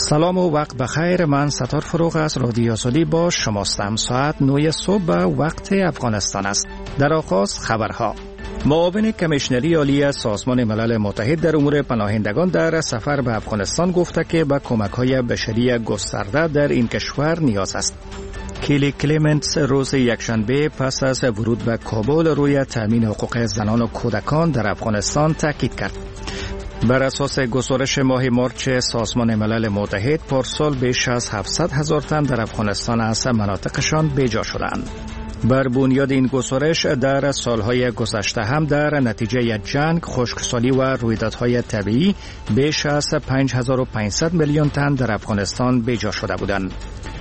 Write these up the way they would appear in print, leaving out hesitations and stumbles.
سلام و وقت بخیر. من ستار فروغ از رادیو آزادی با شماستم. ساعت 9 صبح به وقت افغانستان است. در آغاز خبرها. معاون کمیشنری عالی سازمان ملل متحد در امور پناهندگان در سفر به افغانستان گفته که به کمک‌های بشری گسترده در این کشور نیاز است. کیلی کلیمنتس روز یکشنبه پس از ورود به کابل روی تامین حقوق زنان و کودکان در افغانستان تاکید کرد. بر اساس گزارش ماه مارچ سازمان ملل متحد، پارسال بیش از 700,000 تن در افغانستان از مناطقشان بیجا شدند. بر بنیاد این گزارش در سالهای گذشته هم در نتیجه جنگ، خشکسالی و رویدادهای طبیعی بیش از 5500 میلیون تن در افغانستان بیجا شده بودند.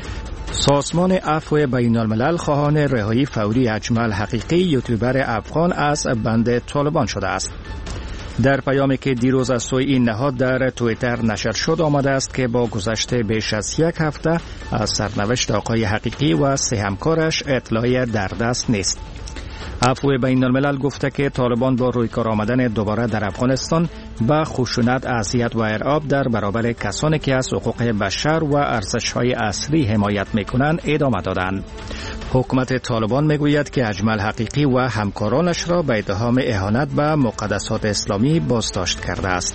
سازمان عفو بین الملل خواهان رهایی فوری اجمل حقیقی، یوتیوبر افغان، از بند طالبان شده است. در پیامی که دیروز از سوی این نهاد در توییتر نشر شد آمده است که با گذشت بیش از یک هفته از سرنوشت آقای حقیقی و سه همکارش اطلاعی در دست نیست. عفو بین الملل گفته که طالبان با رویکار آمدن دوباره در افغانستان به خشونت، اذیت و ارعاب در برابر کسانی که از حقوق بشر و ارزش‌های اصلی حمایت می‌کنند ادامه دادند. حکومت طالبان میگوید که اجمل حقیقی و همکارانش را به اتهام اهانت به مقدسات اسلامی بازداشت کرده است.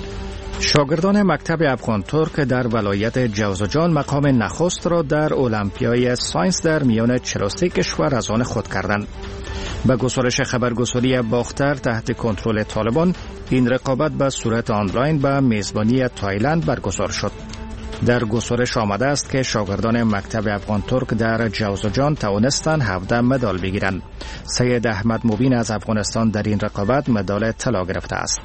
شاگردان مکتب افغان ترک در ولایت جوزجان مقام نخست را در المپیای ساینس در میان 43 کشور از آن خود کردند. به گزارش خبرگزاری باختر تحت کنترل طالبان، این رقابت به صورت آنلاین به میزبانی تایلند برگزار شد. در گزارش آمده است که شاگردان مکتب افغان ترک در جوزجان توانستند 17 مدال بگیرند. سید احمد مبین از افغانستان در این رقابت مدال طلا گرفته است.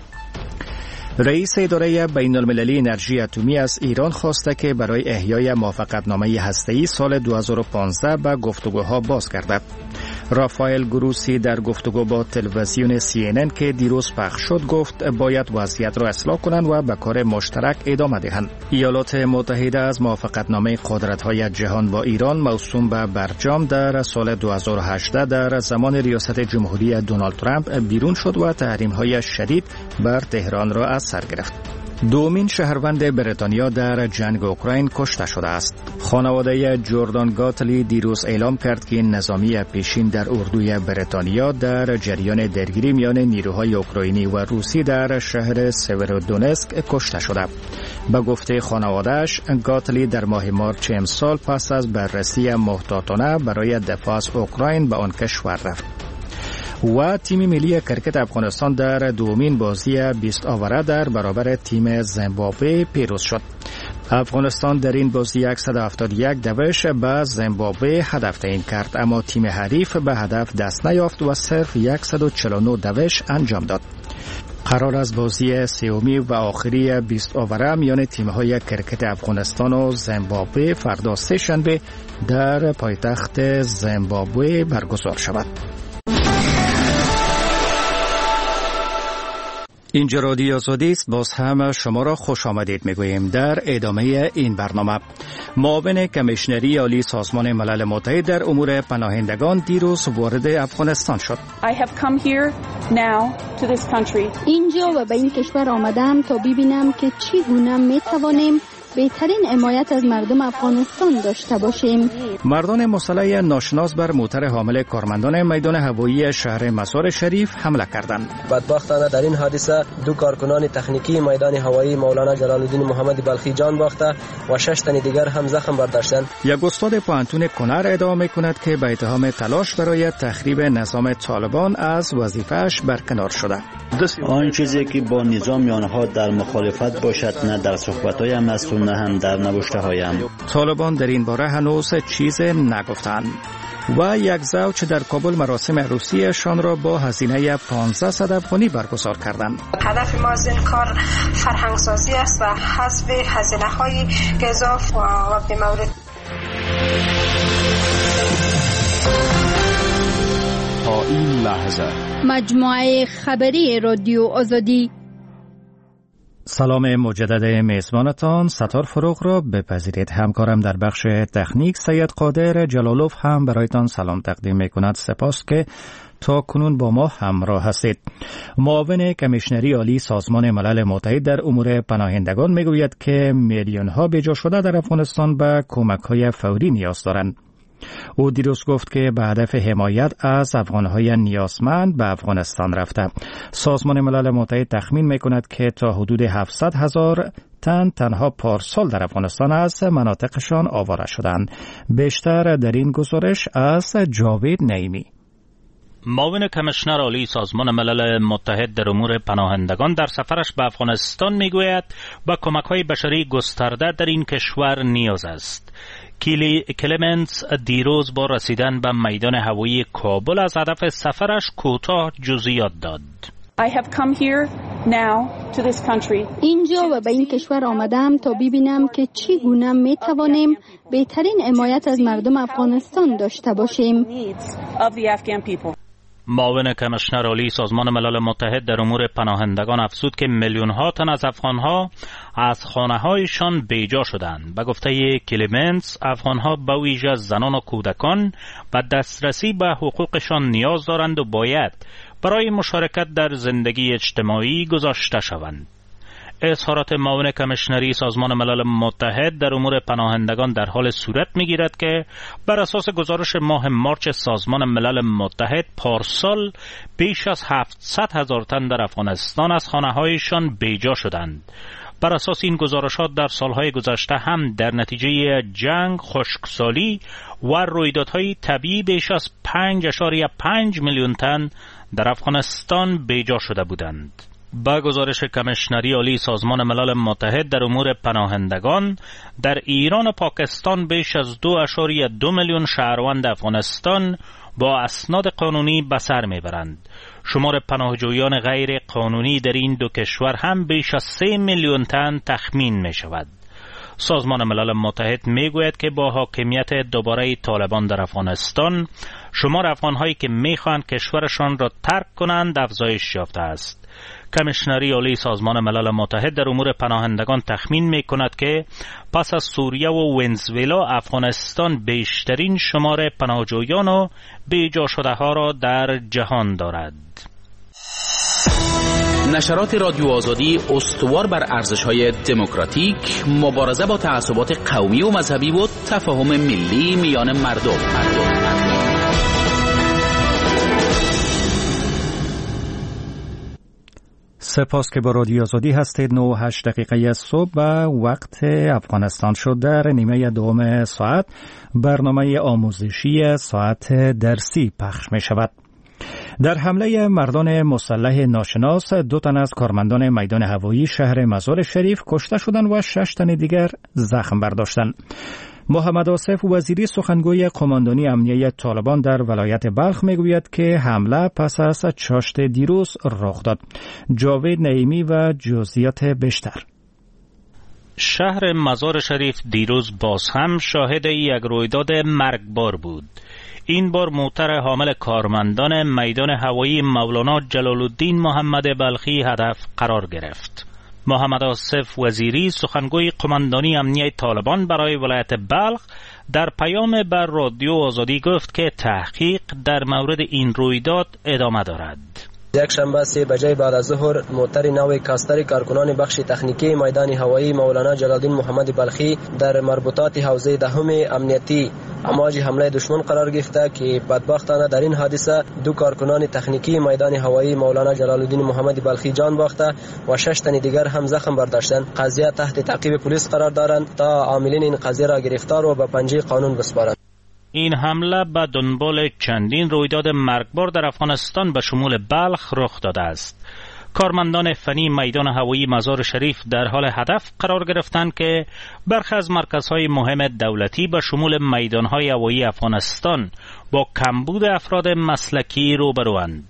رئیس اداره بین المللی انرژی اتمی از ایران خواسته که برای احیای موافقتنامه هسته‌ای سال 2015 به گفتگوها بازگردد. رافائل گروسی در گفتگو با تلویزیون CNN که دیروز پخش شد گفت باید وضعیت را اصلاح کنند و به کار مشترک ادامه دهند. ایالات متحده از موافقتنامه قدرت‌های جهان با ایران موسوم به برجام در سال 2018 در زمان ریاست جمهوری دونالد ترامپ بیرون شد و تحریم‌های شدید بر تهران را از سر گرفت. دومین شهروند بریتانیا در جنگ اوکراین کشته شده است. خانواده جردان گاتلی دیروز اعلام کرد که نظامی پیشین در اردوی بریتانیا در جریان درگیری میان نیروهای اوکراینی و روسی در شهر سیورودونسک کشته شده. به گفته خانواده‌اش، گاتلی در ماه مارچ امسال پس از بررسی محتاطانه برای دفاع از اوکراین به آن کشور رفت. و تیم ملی کرکت افغانستان در دومین بازی 20 آوره در برابر تیم زیمبابوه پیروز شد. افغانستان در این بازی 171 دوش به زیمبابوه هدف تعیین کرد، اما تیم حریف به هدف دست نیافت و صرف 149 دوش انجام داد. قرار است بازی سومی و آخری 20 آوره میان تیم‌های کرکت افغانستان و زیمبابوه فردا سه‌شنبه در پایتخت زیمبابوه برگزار شود. اینجا رادیو آزادی است. باز هم شما را خوش آمدید میگوییم. در ادامه این برنامه، معاون کمیشنری عالی سازمان ملل متحد در امور پناهندگان دیروز وارد افغانستان شد. اینجا و به این کشور آمدم تا ببینم که چگونه میتوانیم بهترین حمایت از مردم افغانستان داشته باشیم. مردان مسلح ناشناس بر موتر حامل کارمندان میدان هوایی شهر مزار شریف حمله کردند. بدبختانه در این حادثه 2 کارکنان تکنیکی میدان هوایی مولانا جلال الدین محمد بلخی جان باخته و 6 تن دیگر هم زخم برداشتند. یک استاد پوهنتون کنر ادعا می‌کند که به اتهام تلاش برای تخریب نظام طالبان از وظیفه‌اش برکنار شده. آن چیزی که با نظام آنها در مخالفت باشد، نه در صحبت‌هایم است و نه هم در نوشته‌هایم. طالبان در این باره هنوز چیز نگفتند. و یک زوج در کابل مراسم عروسیشان را با هزینه 1500 افغانی برگزار کردند. هدف ما از این کار فرهنگسازی است و حذف هزینه‌های گزاف و بی‌مورد. تا این لحظه مجموعه خبری رادیو آزادی. سلام مجدد میزبانتان ستار فروغ را بپذیرید. همکارم در بخش تکنیک سید قادر جلالوف هم برایتان سلام تقدیم میکند. سپاس که تا کنون با ما همراه هستید. معاون کمیشنری عالی سازمان ملل متحد در امور پناهندگان میگوید که میلیون ها بیجا شده در افغانستان به کمک های فوری نیاز دارند. او دیروز گفت که به هدف حمایت از افغانهای نیازمند به افغانستان رفته. سازمان ملل متحد تخمین میکند که تا حدود 700,000 تن تنها پارسال در افغانستان از مناطقشان آواره شدند. بیشتر در این گزارش از جاوید نعیمی. معاون کمیشنر عالی سازمان ملل متحد در امور پناهندگان در سفرش به افغانستان میگوید با کمک‌های بشری گسترده در این کشور نیاز است. کلمنس دیروز با رسیدن به میدان هوایی کابل از هدف سفرش کوتاه جزئیات داد. اینجا و به این کشور آمدم تا ببینم که چی گونه می توانیم بهترین حمایت از مردم افغانستان داشته باشیم. معاون کمیشنر عالی سازمان ملل متحد در امور پناهندگان افزود که میلیون ها تن از افغانها از خانه‌هایشان بیجا شدند. به گفته کلیمنس، افغانها به ویژه زنان و کودکان به دسترسی به حقوقشان نیاز دارند و باید برای مشارکت در زندگی اجتماعی گذاشته شوند. اظهارات معاون کمیشنری سازمان ملل متحد در امور پناهندگان در حال صورت می‌گیرد که بر اساس گزارش ماه مارچ سازمان ملل متحد پارسال بیش از 700,000 تن در افغانستان از خانه‌هایشان بیجا شدند. بر اساس این گزارشات در سالهای گذشته هم در نتیجه جنگ، خشکسالی و رویدادهای طبیعی بیش از 5.5 میلیون تن در افغانستان بیجا شده بودند. با گزارش کمیشنری عالی سازمان ملل متحد در امور پناهندگان، در ایران و پاکستان بیش از 2.2 میلیون شهروند افغانستان با اسناد قانونی به سر میبرند. شمار پناهجویان غیر قانونی در این دو کشور هم بیش از 3 میلیون تن تخمین می شود. سازمان ملل متحد می گوید که با حاکمیت دوباره طالبان در افغانستان، شمار افغانهایی که می خواهند کشورشان را ترک کنند افزایش یافته است. کمیشنری عالی سازمان ملل متحد در امور پناهندگان تخمین می کند که پس از سوریه و ونزوئلا افغانستان بیشترین شمار پناهجویان و بیجا شده ها را در جهان دارد. نشرات رادیو آزادی استوار بر ارزش‌های دموکراتیک، مبارزه با تعصبات قومی و مذهبی و تفاهم ملی میان مردم. سپاس که با رادیو آزادی هستید. 9:08 دقیقه صبح و وقت افغانستان شد. در نیمه دوم ساعت برنامه آموزشی ساعت درسی پخش می شود. در حمله مردان مسلح ناشناس 2 تن از کارمندان میدان هوایی شهر مزار شریف کشته شدند و 6 تن دیگر زخم برداشتند. محمد آصف وزیری سخنگوی قماندانی امنیه طالبان در ولایت بلخ میگوید که حمله پس از چاشت دیروز رخ داد. جاوید نعیمی و جزئیات بیشتر. شهر مزار شریف دیروز باز هم شاهد یک رویداد مرگبار بود. این بار موتر حامل کارمندان میدان هوایی مولانا جلال الدین محمد بلخی هدف قرار گرفت. محمد آصف وزیری سخنگوی قماندانی امنیه طالبان برای ولایت بلخ در پیام بر رادیو آزادی گفت که تحقیق در مورد این رویداد ادامه دارد. یک شنبه 3 بجه بعد از ظهر موتر نو کاستر کارکنان بخش تکنیکی میدان هوایی مولانا جلال الدین محمد بلخی در مربوطات حوزه دهم امنیتی امواج حمله دشمن قرار گرفته که بدبختانه در این حادثه 2 کارکنان تکنیکی میدان هوایی مولانا جلال الدین محمد بلخی جان باخته و 6 تن دیگر هم زخم برداشتند. قضیه تحت تعقیب پلیس قرار دارند تا عاملین این قضیه را گرفتار و به پنجه قانون بسپارند. این حمله به دنبال چندین رویداد مرگبار در افغانستان به شمول بلخ رخ داده است. کارمندان فنی میدان هوایی مزار شریف در حال هدف قرار گرفتند که برخی از مرکزهای مهم دولتی به شمول میدانهای هوایی افغانستان با کمبود افراد مسلکی روبروند.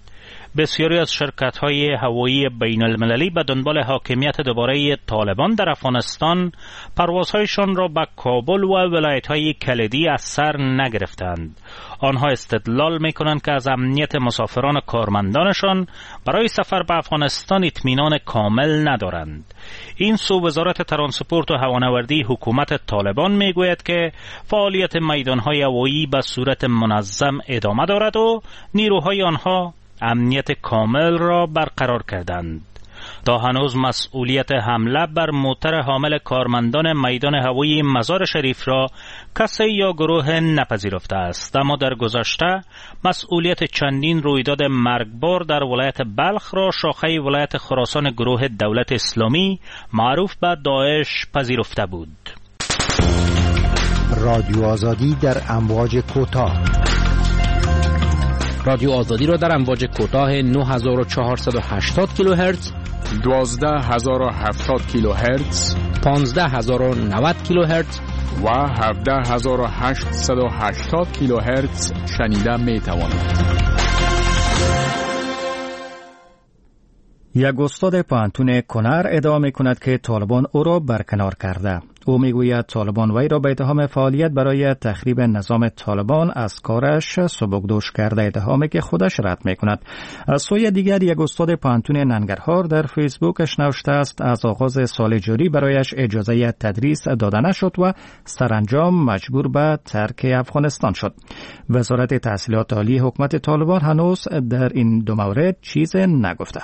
بسیاری از شرکت‌های هوایی بین‌المللی به دنبال حاکمیت دوباره طالبان در افغانستان پروازهایشان را به کابل و ولایت‌های کلیدی از سر نگرفتند. آنها استدلال می‌کنند که از امنیت مسافران و کارمندانشان برای سفر به افغانستان اطمینان کامل ندارند. این سو وزارت ترانسپورت و هوانوردی حکومت طالبان میگوید که فعالیت میدان‌های هوایی به صورت منظم ادامه دارد و نیروهای آنها امنیت کامل را برقرار کردند. تا هنوز مسئولیت حمله بر موتر حامل کارمندان میدان هوایی مزار شریف را کسی یا گروه نپذیرفته است، اما در گذشته مسئولیت چندین رویداد مرگبار در ولایت بلخ را شاخه ولایت خراسان گروه دولت اسلامی معروف به داعش پذیرفته بود. رادیو آزادی در امواج کوتاه. رادیو آزادی را در امواج کوتاه 9480 کیلوهرتز، 12070 کیلوهرتز، 15090 کیلوهرتز و 17880 کیلوهرتز شنیده می توانید. یک استاد پانتون کنر ادعا می کند که طالبان او را برکنار کرده. او میگوید طالبان وی را به اتهام فعالیت برای تخریب نظام طالبان از کارش سبکدوش کرده، اتهامی که خودش رد می کند. از سوی دیگر یک استاد پانتون ننگرهار در فیسبوکش نوشته است از آغاز سال جاری برایش اجازه تدریس داده نشد و سرانجام مجبور به ترک افغانستان شد. وزارت تحصیلات عالی حکومت طالبان هنوز در این دو مورد چیز نگفته.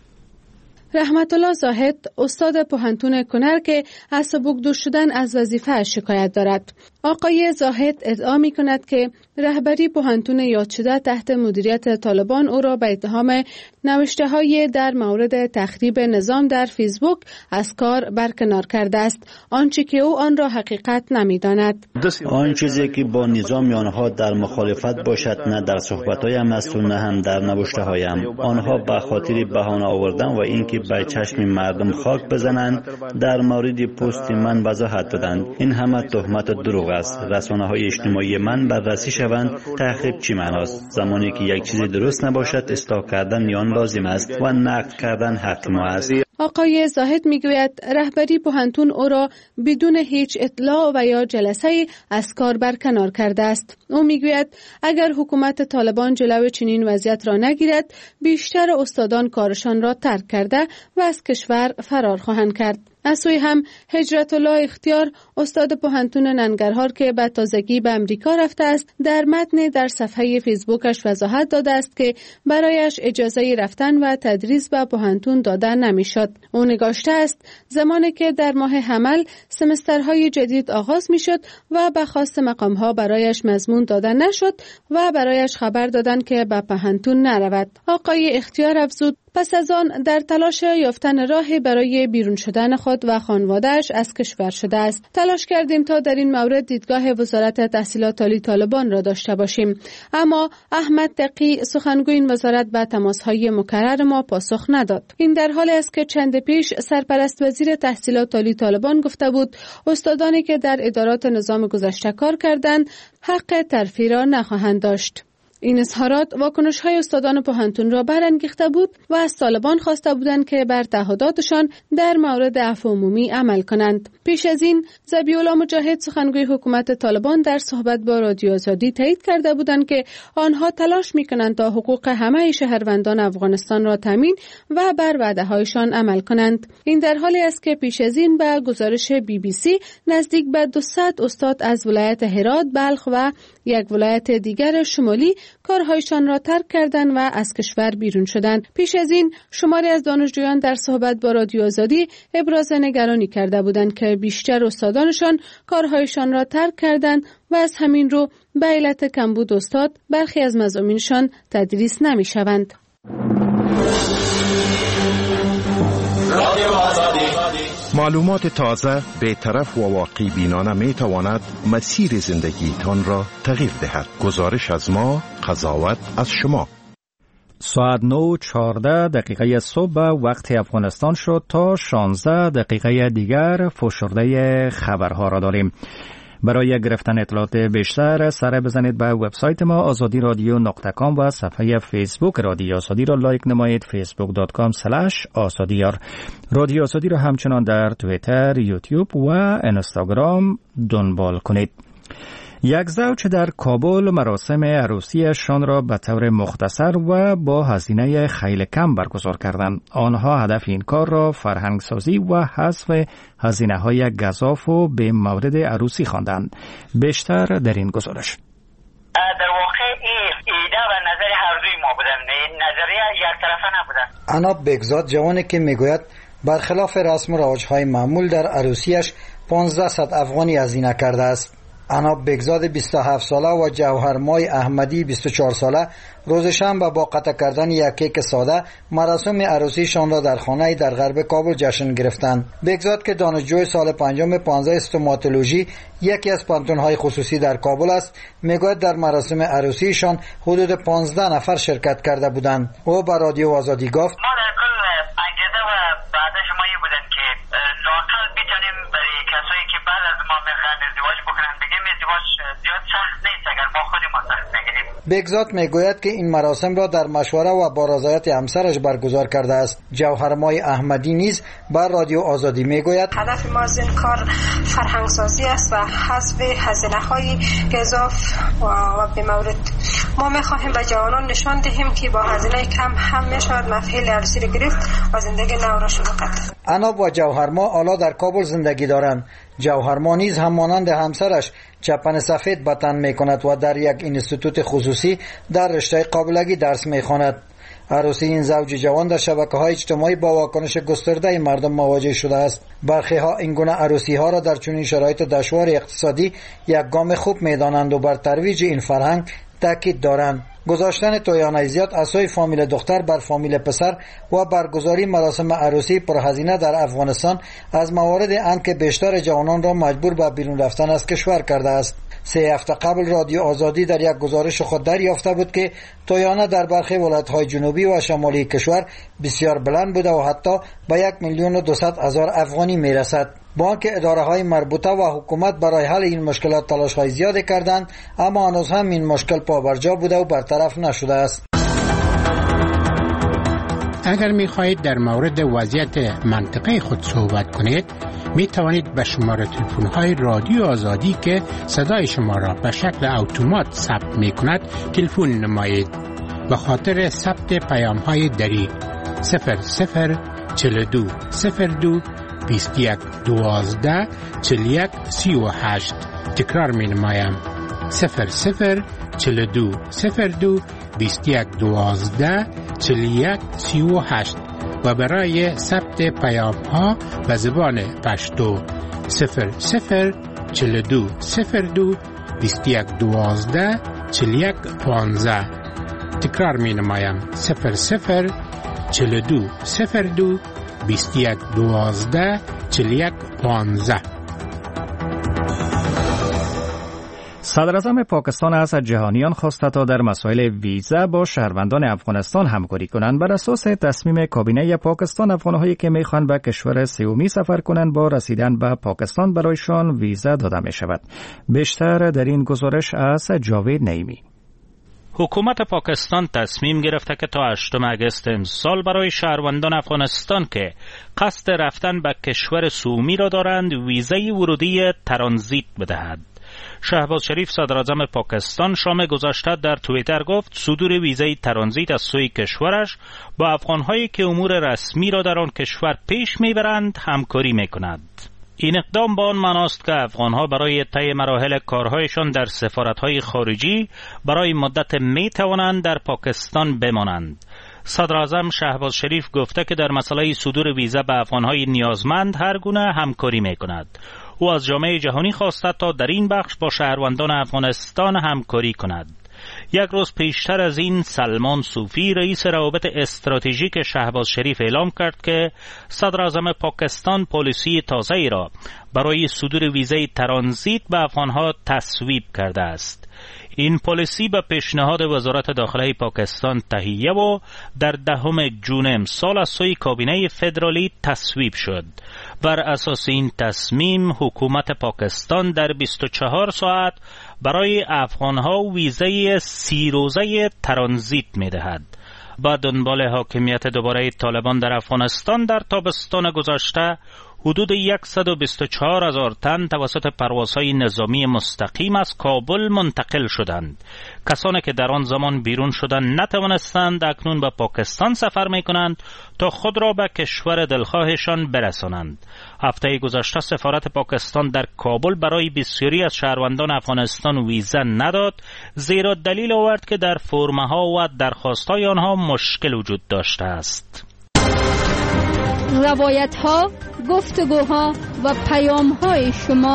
رحمت الله زاهد استاد پوهنتون کنر که از سبکدوش شدن از وظیفه شکایت دارد. آقای زاهد ادعا می کند که رهبری پوهنتون یاد شده تحت مدیریت طالبان او را به اتهام نوشته‌های در مورد تخریب نظام در فیسبوک از کار برکنار کرده است، آنچه که او آن را حقیقت نمی‌داند. آن چیزی که با نظام آنها در مخالفت باشد، نه در صحبت‌هایم است و نه هم در نوشته‌هایم. آنها به خاطر بهانه آوردن و اینکه به چشم مردم خاک بزنند در مورد پست من وضاحت دادند. این همه تهمت دروغ است. رسانه‌های اجتماعی من بررسی شوند. تخریب چی معناست؟ زمانی که یک چیز درست نباشد اصلاح کردن آن لازم است و نقد کردن حق ما است. آقای زاهد میگوید رهبری پوهنتون او را بدون هیچ اطلاع و یا جلسه از کار برکنار کرده است. او میگوید اگر حکومت طالبان جلو چنین وضعیت را نگیرد، بیشتر استادان کارشان را ترک کرده و از کشور فرار خواهند کرد. از سوی هم هجرت الله اختیار استاد پوهنتون ننگرهار که به تازگی به امریکا رفته است، در متن در صفحه فیسبوکش وضاحت داده است که برایش اجازه رفتن و تدریس به پوهنتون داده نمیشد. او نگاشته است زمانی که در ماه حمل سمسترهای جدید آغاز میشد و به خواست مقامها برایش مضمون داده نشد و برایش خبر دادند که به پوهنتون نرود. آقای اختیار افزود پس از آن در تلاش یافتن راهی برای بیرون شدن خود و خانواده‌اش از کشور شده است. تلاش کردیم تا در این مورد دیدگاه وزارت تحصیلات عالی طالبان را داشته باشیم، اما احمد تقی سخنگوی این وزارت به تماس‌های مکرر ما پاسخ نداد. این در حالی است که چند پیش سرپرست وزیر تحصیلات عالی طالبان گفته بود استادانی که در ادارات نظام گذشته کار کردند حق ترفیع را نخواهند داشت. این اظهارات واکنش‌های استادان پوهنتون را برانگیخته بود و از طالبان خواسته بودند که بر تعهداتشان در مورد عفو عمومی عمل کنند. پیش از این ذبیح‌الله مجاهد سخنگوی حکومت طالبان در صحبت با رادیو آزادی تایید کرده بودند که آنها تلاش می‌کنند تا حقوق همه شهروندان افغانستان را تامین و بر وعده‌هایشان عمل کنند. این در حالی است که پیش از این به گزارش BBC نزدیک به 200 استاد از ولایت هرات، بلخ و یک ولایت دیگر شمالی کارهایشان را ترک کردند و از کشور بیرون شدند. پیش از این شماری از دانشجویان در صحبت با رادیو آزادی ابراز نگرانی کرده بودند که بیشتر استادانشان کارهایشان را ترک کردند و از همین رو به علت کمبود استاد برخی از مضامینشان تدریس نمی‌شوند. معلومات تازه، بی‌طرف و واقعی بینانه می تواند مسیر زندگیتان را تغییر دهد. گزارش از ما، قضاوت از شما. ساعت 9:14 صبح وقت افغانستان شد. تا 16 دقیقه دیگر فشرده خبرها را داریم. برای گرفتن اطلاعات بیشتر سر بزنید به وبسایت ما azadiradyo.com و صفحه فیسبوک رادیو آزادی را لایک نمایید facebook.com/azadiyar. رادیو آزادی را همچنان در توییتر، یوتیوب و اینستاگرام دنبال کنید. یک زوج در کابل مراسم عروسیشان را به طور مختصر و با هزینه خیلی کم برگزار کردند. آنها هدف این کار را فرهنگسازی و حذف هزینه‌های گزاف و به مورد عروسی خواندند. بیشتر در این گزارش. در واقع این ایده و نظر هر دوی ما بودن، نظریه یک طرفه نبودن. عناب بگزاد جوانی که میگوید برخلاف رسم و رواج‌های معمول در عروسیش 1500 افغانی هزینه کرده است. عناب بگزاد 27 ساله و جوهرمای احمدی 24 ساله روز شنبه با قطع کردن یک کیک ساده مراسم عروسیشان را در خانه در غرب کابل جشن گرفتند. بگزاد که دانشجوی سال پنجم 15 استوماتولوژی یکی از پانتون‌های خصوصی در کابل است، میگوید در مراسم عروسیشان حدود 15 نفر شرکت کرده بودند. او به رادیو آزادی گفت: ما در کل انگیزه و بعد شما این بودن که لااقل بتونیم برای کسایی که بعد از ما میخوان ازدواج بکنن بگیم ازدواج زیاد سخت نیست اگر ما خودمون سخت نگیریم. بگزاد میگوید که این مراسم را در مشوره و با رضایت همسرش برگزار کرده است. جوهرمای احمدی نیز بر رادیو آزادی میگوید هدف ما از این کار فرهنگسازی است و حذف هزینه‌های گزاف و به مورد. ما می‌خواهیم به جوانان نشان دهیم که با هزینه کم هم می‌شود مفعول عروسی را گرفت و زندگی نو را شروع کرد. عناب و جوهرما حالا در کابل زندگی دارند. جوهرما نیز هم مانند همسرش چپن سفید به تن می‌کند و در یک اینستیتوت خصوصی در رشته قابلگی درس می‌خواند. عروسی این زوج جوان در شبکه‌های اجتماعی با واکنش گسترده مردم مواجه شده است. برخی ها این گونه عروسی‌ها را در چنین شرایط دشوار اقتصادی یک گام خوب می‌دانند و بر ترویج این فرهنگ تاکید دارند. گذاشتن تویانه زیاد از سوی فامیل دختر بر فامیل پسر و برگزاری مراسم عروسی پرهزینه در افغانستان از موارد اند که بیشتر جوانان را مجبور به بیرون رفتن از کشور کرده است. 3 هفته قبل رادیو آزادی در یک گزارش خود دریافته بود که تویانه در برخی ولایت‌های جنوبی و شمالی کشور بسیار بلند بوده و حتی به 1,200,000 افغانی میرسد. با آنکه اداره‌های مربوطه و حکومت برای حل این مشکلات تلاش‌های زیادی کردند، اما هنوز هم این مشکل پابرجا بوده و برطرف نشده است. اگر می‌خواهید در مورد وضعیت منطقه خود صحبت کنید، می توانید به شماره تلفن‌های رادیو آزادی که صدای شما را به شکل اتومات ثبت می‌کند تلفن نمایید. به خاطر ثبت پیام‌های دری 0042 02 21 12 41 38. تکرار می‌نمایم 0042 02 21 12 41 38 و برای ثبت پیام ها به زبان پشتو 0042 02 21 12 41 15. تکرار می نمایم 0042 02 21 12 41 15. صدراعظم پاکستان از جهانیان خواسته تا در مسائل ویزا با شهروندان افغانستان همکاری کنند. بر اساس تصمیم کابینه پاکستان، افغان‌هایی که می‌خواهند به کشور سومی سفر کنند با رسیدن به پاکستان برایشان ویزا داده می‌شود. بیشتر در این گزارش از جاوید نعیمی. حکومت پاکستان تصمیم گرفته که تا 8 اگست امسال برای شهروندان افغانستان که قصد رفتن به کشور سومی را دارند ویزای ورودی ترانزیت بدهد. شهباز شریف صدراعظم پاکستان شام گذشته در توییتر گفت صدور ویزای ترانزیت از سوی کشورش با افغان‌هایی که امور رسمی را در آن کشور پیش میبرند همکاری میکند. این اقدام با آن معناست که افغان‌ها برای طی مراحل کارهایشان در سفارت‌های خارجی برای مدت میتوانند در پاکستان بمانند. صدراعظم شهباز شریف گفته که در مسئله صدور ویزا به افغان‌های نیازمند هر گونه همکاری میکند. او از جامعه جهانی خواسته تا در این بخش با شهروندان افغانستان همکاری کند. یک روز پیشتر از این سلمان صوفی رئیس روابط استراتژیک شهباز شریف اعلام کرد که صدر اعظم پاکستان پالیسی تازه‌ای را برای صدور ویزای ترانزیت به افغانها تصویب کرده است. این پالیسی به پیشنهاد وزارت داخله پاکستان تهیه و در 10 جون امسال از سوی کابینه فدرالی تصویب شد. بر اساس این تصمیم حکومت پاکستان در 24 ساعت برای افغانها ویزای 30 روزه ترانزیت می‌دهد. با دنبال حاکمیت دوباره طالبان در افغانستان در تابستان گذشته حدود 124,000 تن توسط پروازهای نظامی مستقیم از کابل منتقل شدند. کسانی که در آن زمان بیرون شدند نتوانستند اکنون به پاکستان سفر می‌کنند تا خود را به کشور دلخواهشان برسانند. هفته گذشته سفارت پاکستان در کابل برای بسیاری از شهروندان افغانستان ویزا نداد، زیرا دلیل آورد که در فرم‌ها و درخواست‌های آنها مشکل وجود داشته است. روایت‌ها، گفتگوها و پیام‌های شما.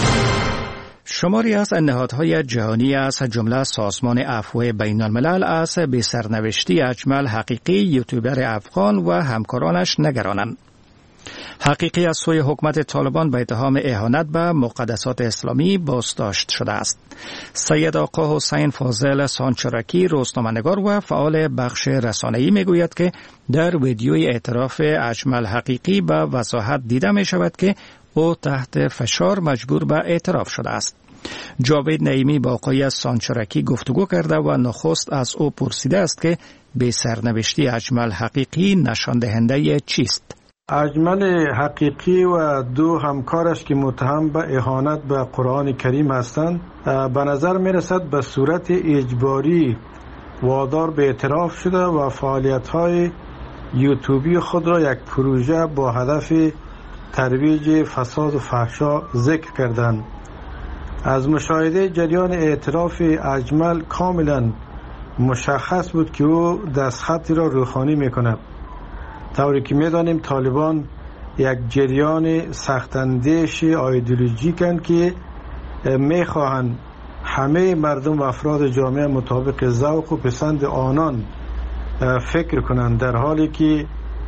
شماری از نهادهای جهانی از جمله سازمان عفو بین الملل از به سرنوشتی اجمل حقیقی یوتیوبر افغان و همکارانش نگرانند. حقیقی از سوی حکومت طالبان به اتهام اهانت به مقدسات اسلامی بازداشت شده است. سید آقا حسین فاضل سانچرکی روزنامه‌نگار و فعال بخش رسانه‌ای میگوید که در ویدیوی اعتراف اجمل حقیقی به وضاحت دیده می شود که او تحت فشار مجبور به اعتراف شده است. جاوید نعیمی با آقای سانچرکی گفتگو کرده و نخست از او پرسیده است که به سرنوشتی اجمل حقیقی نشان دهنده چیست؟ اجمل حقیقی و 2 همکارش که متهم به اهانت به قرآن کریم هستند به نظر می رسد به صورت اجباری وادار به اعتراف شده و فعالیت‌های یوتیوبی خود را یک پروژه با هدف ترویج فساد و فحشا ذکر کردند. از مشاهده جریان اعتراف اجمل کاملا مشخص بود که او دستخطی را روخانی می‌کند. طوری که می‌دانیم طالبان یک جریان سخت‌اندیش ایدئولوژیکند که می‌خواهند همه مردم و افراد جامعه مطابق ذوق و پسند آنان فکر کنند، در حالی که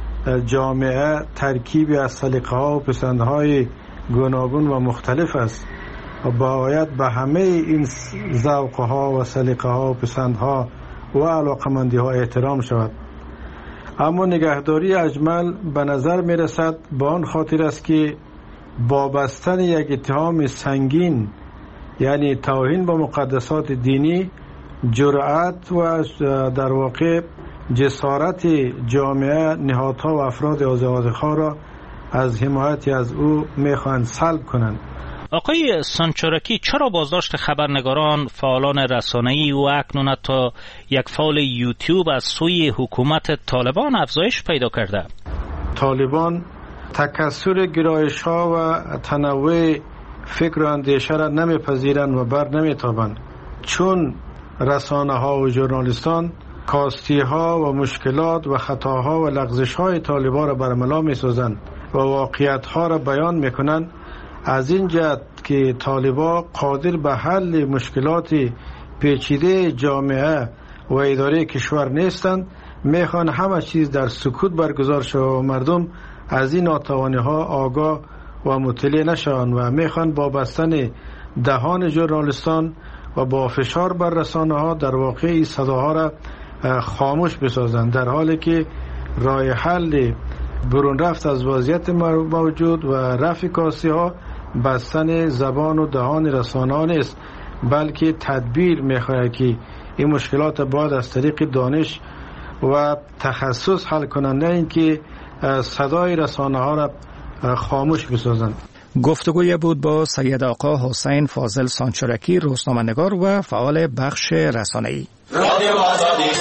جامعه ترکیبی از سلیقه‌ها و پسندهای گوناگون و مختلف است و باید به همه این ذوق‌ها و سلیقه‌ها و پسندها و علاقمندی‌ها احترام شود. اما نگهداری اجمل به نظر می رسد به آن خاطر است که با بستن یک اتهام سنگین یعنی توهین به مقدسات دینی جرأت و در واقع جسارت جامعه نهادها و افراد آزادخواه را از حمایت از او میخواهند سلب کنند. آقای سانچرکی، چرا بازداشت خبرنگاران، فعالان رسانه‌ای و اکنون تا یک فعال یوتیوب از سوی حکومت طالبان افزایش پیدا کرده؟ طالبان تکثر گرایش‌ها و تنوع فکر و اندیشه را نمیپذیرند و بر نمیتابند، چون رسانه‌ها و ژورنالیستان کاستی‌ها و مشکلات و خطاها و لغزش‌های طالبان را برملا می‌سازند و واقعیت‌ها را بیان می‌کنند. از این جهت که طالبان قادر به حل مشکلات پیچیده جامعه و اداره کشور نیستند، میخوان همه چیز در سکوت برگزار شود و مردم از این ناتوانی‌ها آگاه و مطلع نشوند و میخوان با بستن دهان ژورنالیستان و با فشار بر رسانه‌ها در واقع این صداها را خاموش بسازند، در حالی که راه حل برون رفت از وضعیت موجود و رفع کاستی‌ها بستن زبان و دهان رسانه‌ها نیست، بلکه تدبیر می‌خواهد که این مشکلات باید از طریق دانش و تخصص حل کنند، نه اینکه صدای رسانه‌ها را خاموش بسازند. گفتگوی بود با سید آقا حسین فاضل سانچرکی، روزنامه‌نگار و فعال بخش رسانه‌ای. رادیو آزادی.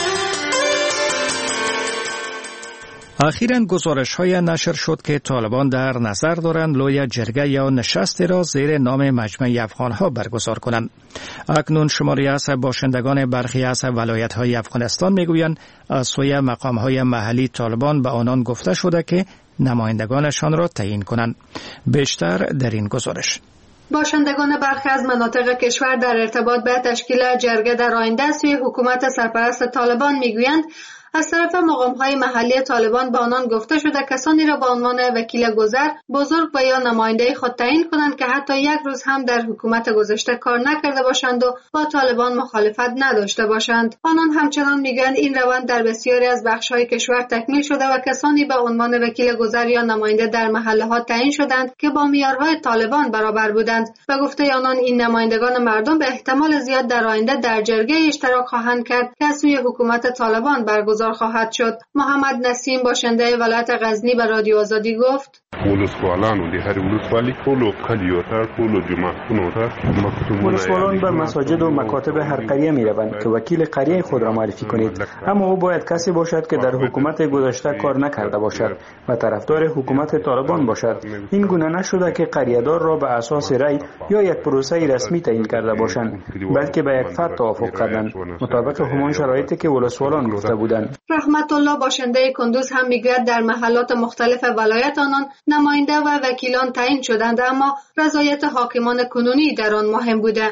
اخیراً گزارش‌های نشر شد که طالبان در نظر دارند لوی جرگه یا نشستی را زیر نام مجمع افغان‌ها برگزار کنند. اکنون شماری از باشندگان برخی از ولایت‌های افغانستان می‌گویند از سوی مقام‌های محلی طالبان به آنان گفته شده که نمایندگانشان را تعیین کنند. بیشتر در این گزارش. باشندگان برخی از مناطق کشور در ارتباط به تشکیل جرگه در آینده سوی حکومت سرپرست طالبان میگویند از طرف مقام‌های محلی طالبان به آنان گفته شده کسانی را به عنوان وکیل گذر، بزرگ و یا نماینده خود تعیین کنند که حتی یک روز هم در حکومت گذشته کار نکرده باشند و با طالبان مخالفت نداشته باشند. آنان همچنان میگویند این روند در بسیاری از بخش‌های کشور تکمیل شده و کسانی به عنوان وکیل گذر یا نماینده در محله‌ها تعیین شدند که با معیارهای طالبان برابر بودند. به گفته آنان این نمایندگان مردم به احتمال زیاد در آینده در جرگه اشتراک خواهند کرد که از سوی حکومت طالبان برگزار خواهد شد. محمد نسیم باشنده ولایت غزنی به رادیو آزادی گفت: ولسوالان به مساجد و مکاتب هر قریه می روند که وکیل قریه خود را معرفی کنید، اما او باید کسی باشد که در حکومت گذشته کار نکرده باشد و طرفدار حکومت طالبان باشد. این گونه نشده که قریه‌دار را به اساس رأی یا یک پروسه رسمی تعیین کرده باشند، بلکه به یک فرد توافق کردند مطابق همان شرایطی که ولسوالان گفته بودند. رحمت الله باشنده کندوز هم میگوید در محلات مختلف ولایت آنان نماینده و وکیلان تعیین شدند، اما رضایت حاکمان کنونی در آن مهم بوده.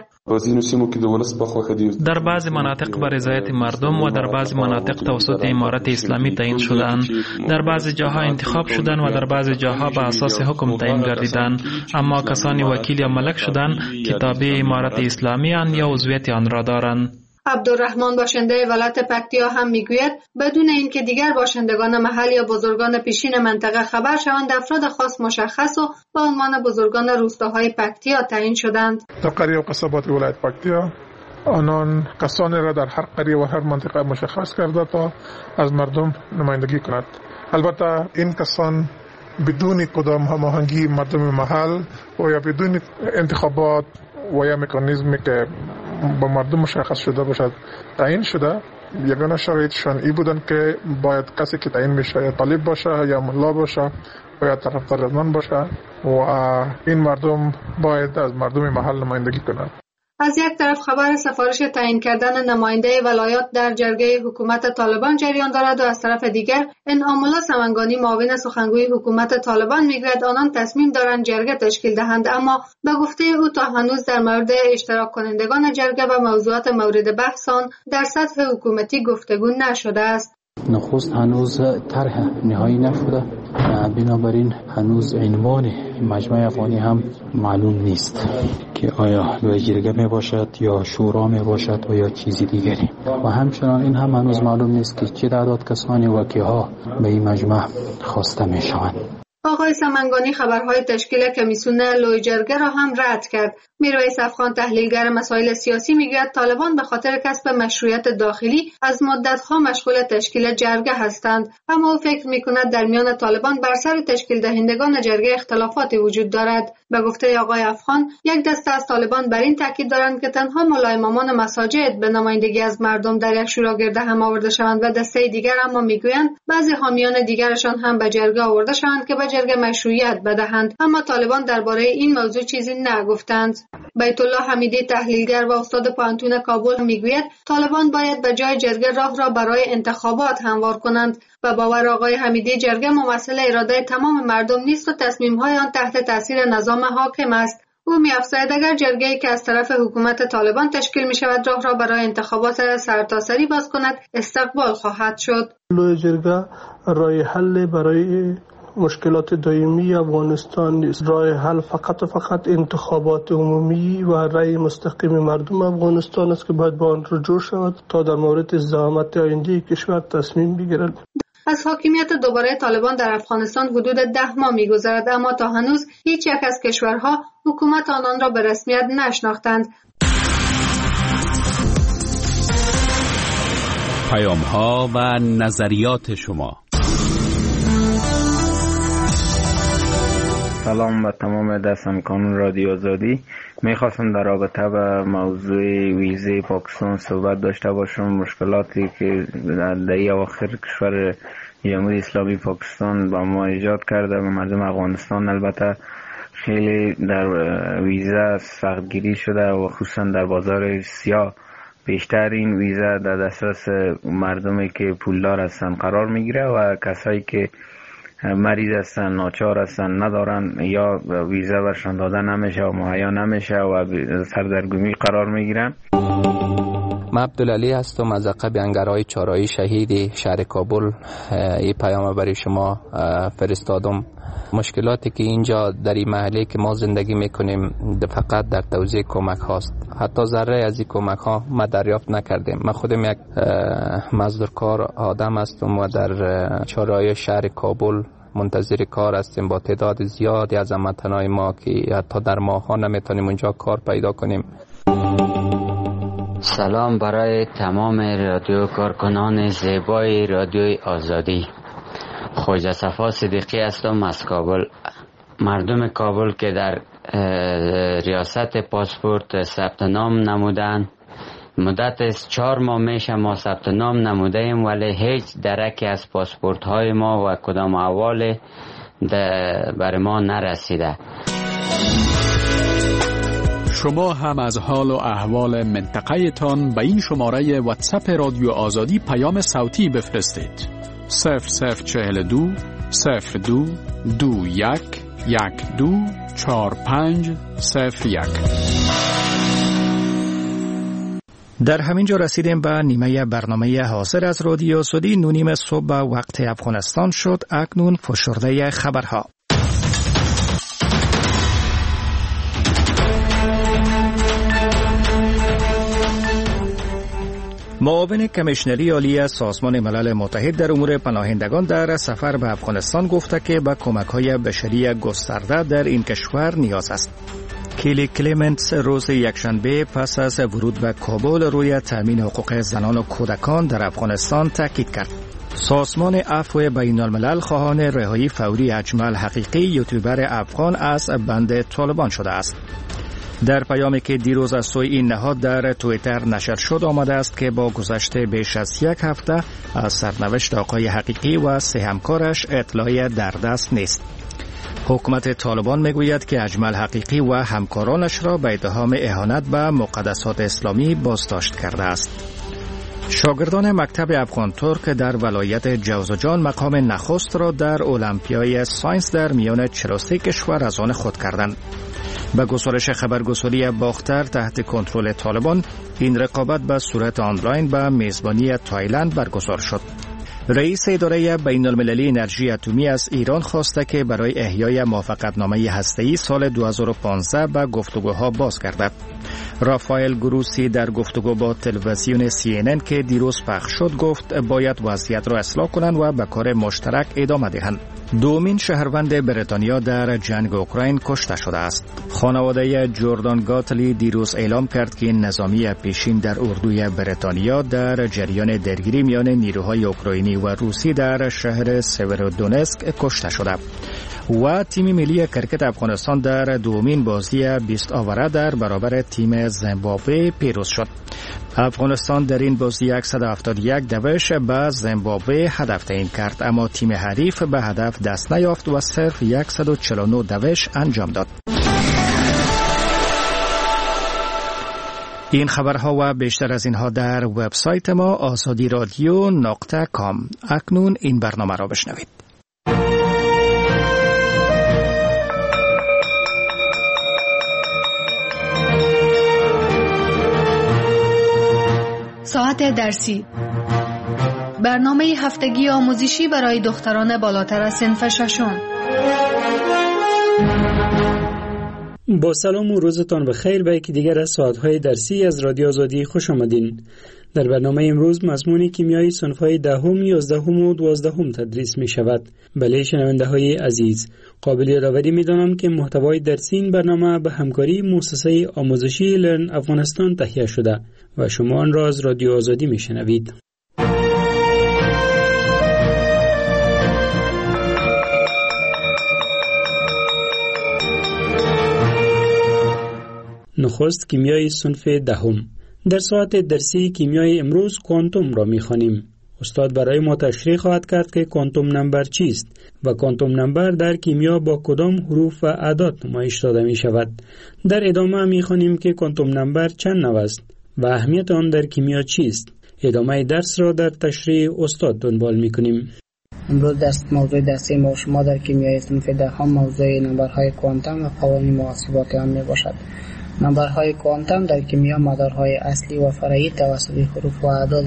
در بعضی مناطق به رضایت مردم و در بعضی مناطق توسط امارت اسلامی تعیین شدند. در بعضی جاها انتخاب شدند و در بعضی جاها به اساس حکم تعیین گردیدند، اما کسانی وکیل یا ملک شدند که تابع امارت اسلامی اند یا عضویت آن را دارند. عبدالرحمن باشنده ولایت پکتیا هم میگوید بدون اینکه دیگر باشندگان محل یا بزرگان پیشین منطقه خبر شوند، افراد خاص مشخص و به عنوان بزرگان روستاهای پکتیا تعیین شدند. در قریه و قصبات ولایت پکتیا آنان کسانی را در هر قریه و هر منطقه مشخص کرده تا از مردم نمایندگی کند. البته این کسان بدون کدام هماهنگی مردم محل و یا بدون انتخابات و یا مکانیزمی که با مردم مشخص شده باشد تعیین شده. یگانه شرایطشان ای بودن که باید کسی که تعیین میشه یا طالب باشه یا ملا باشه و یا طرفدار از من باشه و این مردم باید از مردم محل نمایندگی کنند. از یک طرف خبر سفارش تعیین کردن نماینده ولایات در جرگه حکومت طالبان جریان دارد و از طرف دیگر انعام الله سمنگانی معاون سخنگوی حکومت طالبان میگوید آنان تصمیم دارند جرگه تشکیل دهند، اما به گفته او تا هنوز در مورد اشتراک کنندگان جرگه و موضوعات مورد بحث آن در سطح حکومتی گفتگو نشده است. نخست هنوز طرح نهایی نشده، بنابراین هنوز عنوان مجمع افغانی هم معلوم نیست که آیا جرگه می باشد یا شورا می باشد و یا چیزی دیگری، و همچنان این هم هنوز معلوم نیست که چه تعداد کسانی و کیها به این مجمع خواسته می شوند. آقای سمنگانی خبرهای تشکیل کمیسیون لوی جرگه را هم رد کرد. میرویس افغان تحلیلگر مسائل سیاسی میگوید طالبان به خاطر کسب مشروعیت داخلی از مدتها مشغول تشکیل جرگه هستند، اما او فکر میکند در میان طالبان بر سر تشکیل دهندگان جرگه اختلافاتی وجود دارد. به گفته آقای افغان یک دسته از طالبان بر این تاکید دارند که تنها مولای امامان مساجد به نمایندگی از مردم در یک شورا گرد هم آورده شوند و دسته دیگر اما میگویند بعضی حامیان دیگرشان هم به جرگه آورده شوند که به جرگه مشروعیت بدهند، اما طالبان درباره این موضوع چیزی نگفتند. بیت الله حمیدی تحلیلگر و استاد پوهنتون کابل میگوید طالبان باید به جای جرگه راه را برای انتخابات هموار کنند و باور آقای حمیدی جرگه ممثل اراده تمام مردم نیست و تصمیم‌های آن تحت تاثیر نظام حاکم است. او می‌افزاید اگر جرگه‌ای که از طرف حکومت طالبان تشکیل می‌شود راه را برای انتخابات سرتاسری باز کند، استقبال خواهد شد. لوی جرگه راه حل برای مشکلات دائمی افغانستان نیست. راه حل فقط و فقط انتخابات عمومی و رأی مستقیم مردم افغانستان است که باید با آن رجوع شود تا در مورد زعامت آینده کشور تصمیم بگیرد. از حاکمیت دوباره طالبان در افغانستان حدود 10 ماه می‌گذرد، اما تا هنوز هیچ یک از کشورها حکومت آنان را به رسمیت نشناختند. پیام‌ها و نظریات شما. سلام به تمام دستمکانان رادیو آزادی. میخواستم در رابطه به موضوع ویزه پاکستان صحبت داشته باشم. مشکلاتی که در اواخر کشور جمهوری اسلامی پاکستان با ما ایجاد کرده و مردم افغانستان البته خیلی در ویزه سختگیری شده و خصوصا در بازار سیاه بیشتر این ویزه در دسترس مردمی که پولدار هستند قرار میگیره و کسایی که مریض هستن، ناچار هستن، ندارن یا ویزا برشان داده نمیشه و مهیا نمیشه و سردرگمی قرار میگیرن. من عبدالعلی هستم از عقب انگرهای چهارراه شهید شهر کابل. این پیام برای شما فرستادم. مشکلاتی که اینجا در این محله که ما زندگی میکنیم فقط در توزیع کمک هاست. حتی ذره از این کمک ها ما دریافت نکردیم. من خودم یک مزدورکار آدم هستم و در چهارراه شهر کابل منتظر کار هستیم با تعداد زیادی از هموطنان ما که حتی در ماه ها نمیتونیم اونجا کار پیدا کنیم. سلام برای تمام رادیو کارکنان زیبای رادیوی آزادی. خواجه صفا صدیقی هستم از کابل. مردم کابل که در ریاست پاسپورت ثبت نام نمودن، مدت 4 ماه میشه ما ثبت نام نموده ایم ولی هیچ درکی از پاسپورت های ما و کدام احوال بر ما نرسیده. شما هم از حال و احوال منطقه تان به این شماره واتساپ رادیو آزادی پیام صوتی بفرستید. 0042 02 21 12 45 01. در همین جا رسیدیم به نیمه برنامه حاضر از رادیو آزادی. 9:30 صبح وقت افغانستان شد. اکنون فشرده خبرها. معاون کمیشنری عالی سازمان ملل متحد در امور پناهندگان در سفر به افغانستان گفته که به کمک‌های بشری گسترده در این کشور نیاز است. کیلی کلیمنتس روز یکشنبه پس از ورود به کابل روی تامین حقوق زنان و کودکان در افغانستان تاکید کرد. سازمان عفو بین الملل خواهان رهایی فوری اجمل حقیقی یوتیوبر افغان از بند طالبان شده است. در پیامی که دیروز از سوی این نهاد در توییتر نشر شد آمده است که با گذشت بیش از 1 هفته از سرنوشت آقای حقیقی و 3 همکارش اطلاعی در دست نیست. حکومت طالبان میگوید که اجمل حقیقی و همکارانش را به اتهام اهانت به مقدسات اسلامی بازداشت کرده است. شاگردان مکتب افغان ترک در ولایت جوزجان مقام نخست را در المپیای ساینس در میان 43 کشور از آن خود کردند. به گزارش خبرگزاری باختر تحت کنترل طالبان این رقابت به صورت آنلاین به میزبانی تایلند برگزار شد. رئیس اداره بین المللی انرژی اتمی از ایران خواسته که برای احیای موافقتنامه هسته‌ای سال 2015 به گفتگوها بازگردد. رافائل گروسی در گفتگو با تلویزیون CNN که دیروز پخش شد گفت باید وضعیت را اصلاح کنند و به کار مشترک ادامه دهند. دومین شهروند بریتانیا در جنگ اوکراین کشته شده است. خانواده جردان گاتلی دیروز اعلام کرد که نظامی پیشین در اردوی بریتانیا در جریان درگیری میان نیروهای اوکراینی و روسی در شهر سیورودونسک کشته شده. و تیم ملی کرکت افغانستان در دومین بازی 20 آوره در برابر تیم زیمبابوه پیروز شد. افغانستان در این بازی 171 دوش به زیمبابوه هدف تعیین کرد اما تیم حریف به هدف دست نیافت و صرف 149 دوش انجام داد. این خبرها و بیشتر از اینها در وبسایت ما azadiradio.com. اکنون این برنامه را بشنوید. ساعت درسی، برنامه هفتگی آموزشی برای دختران بالاتر از صنف ششم. با سلام و روزتان بخیر به یکی دیگر از ساعت‌های درسی از رادیو آزادی خوش آمدین. در برنامه امروز مضمون کیمیای صنف‌های 10، 11 و 12 تدریس می شود. بله شنونده‌های عزیز، قابل یادآوری می‌دانم که محتوای درسی این برنامه به همکاری مؤسسه آموزشی لرن افغانستان تهیه شده و شما آن را از رادیو آزادی می‌شنوید. نخست کیمیای صنف 10. در ساعت درسی کیمیای امروز کوانتوم را می‌خوانیم. استاد برای ما تشریح خواهد کرد که کوانتوم نمبر چیست و کوانتوم نمبر در کیمیا با کدام حروف و اعداد نمایش داده می شود. در ادامه می‌خوانیم که کوانتوم نمبر چند نوع است و اهمیت آن در کیمیا چیست. ادامه درس را در تشریح استاد دنبال می‌کنیم. امروز موضوع درسی ما شما در کیمیای صنف دهم موضوع نمبرهای کوانتوم و قوانین محاسباتی آن می باشد. نمبرهای کوانتوم در کیمیا مدارهای اصلی و فرعی توسط حروف و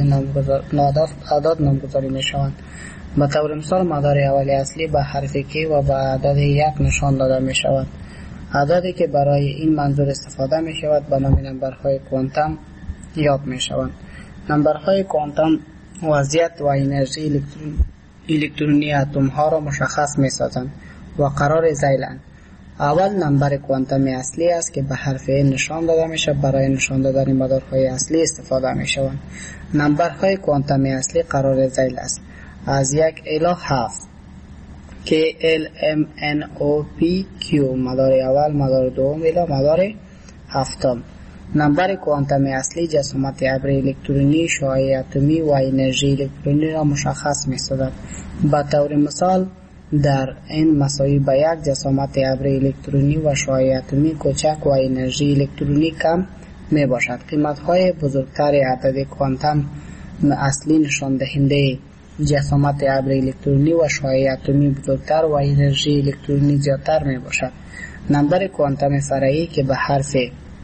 اعداد نامگذاری می شوند. به طور مثال مدار اول اصلی به حرف کی و به عدد 1 نشان داده می شود. اعدادی که برای این منظور استفاده می شود به نام نمبرهای کوانتوم یاد می شوند. نمبرهای کوانتوم وضعیت و انرژی الکترونی اتم ها را مشخص می سازند و قرار ذیلند. اول نمبر کوانتومی اصلی است که به حرف نشان داده می شود. برای نشان دادن مدارهای اصلی استفاده می شوند. نمبرهای کوانتومی اصلی قرار ذیل است از 1 الی 7 که L M N O P Q مدار اول، مدار دوم الی مدار هفتم. نمبر کوانتومی اصلی جسامت ابر الکترونی، شعاع اتمی و انرژی الکترونی را مشخص می سازد. به طور مثال در n مساوی به 1 جسامت ابر الکترونی و شعاع اتمی کوچک و انرژی الکترونی کم می باشد. قیمت های بزرگتر عدد کوانتوم اصلی نشان دهنده جسامت ابر الکترونی و شعاع اتمی بزرگتر و انرژی الکترونی زیادتر می باشد. نمبر کوانتوم فرعی که به حرف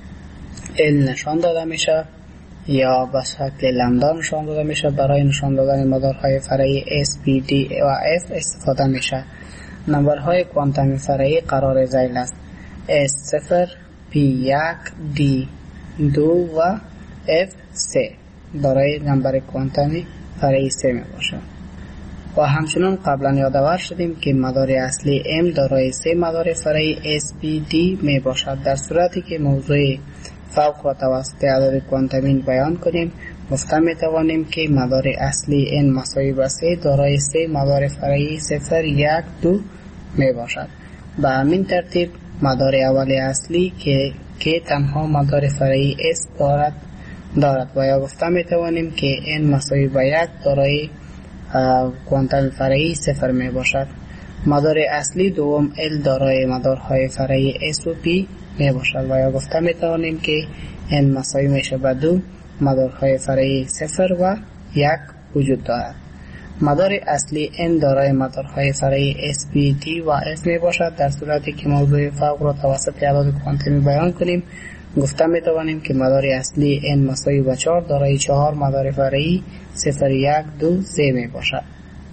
L نشان داده میشه یا به شکل لمدا نشان داده میشه برای نشان دادن مدارهای فرعی S, P, D و F استفاده میشه. نمبرهای کوانتومی فرعی قرار ذیل است S0, P1, D2 و F3 برای نمبر کوانتومی فرعی 3 می باشه. و همچنان قبلا یادآور شدیم که مدار اصلی M دارای 3 مدار فرعی S, P, D می باشد. در صورتی که موضوع فوق را توسط عدد کوانتومی بیان کنیم گفته می توانیم که مدار اصلی n مساوی به 3 دارای 3 مدار فرعی 0, 1, 2 می باشد. به همین ترتیب مدار اول اصلی که تنها مدار فرعی S دارد و یا گفته می توانیم که n مساوی به 1 دارای کوانتوم فرعی 0 می باشد. مدار اصلی دوم L دارای مدارهای فرعی S و P می باشد و یا گفته می توانیم که n مساوی میشه به 2 مدارهای فرعی 0 و 1 وجود دارد. مدار اصلی n دارای مدارهای فرعی S, P, D و F می باشد. در صورتی که موضوع فوق را توسط اعداد کوانتومی بیان کنیم گفته می توانیم که مدار اصلی n مساوی به 4 دارای 4 مدار فرعی 0, 1, 2, 3 می باشد.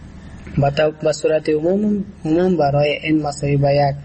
به صورت عموم برای n مساوی به 1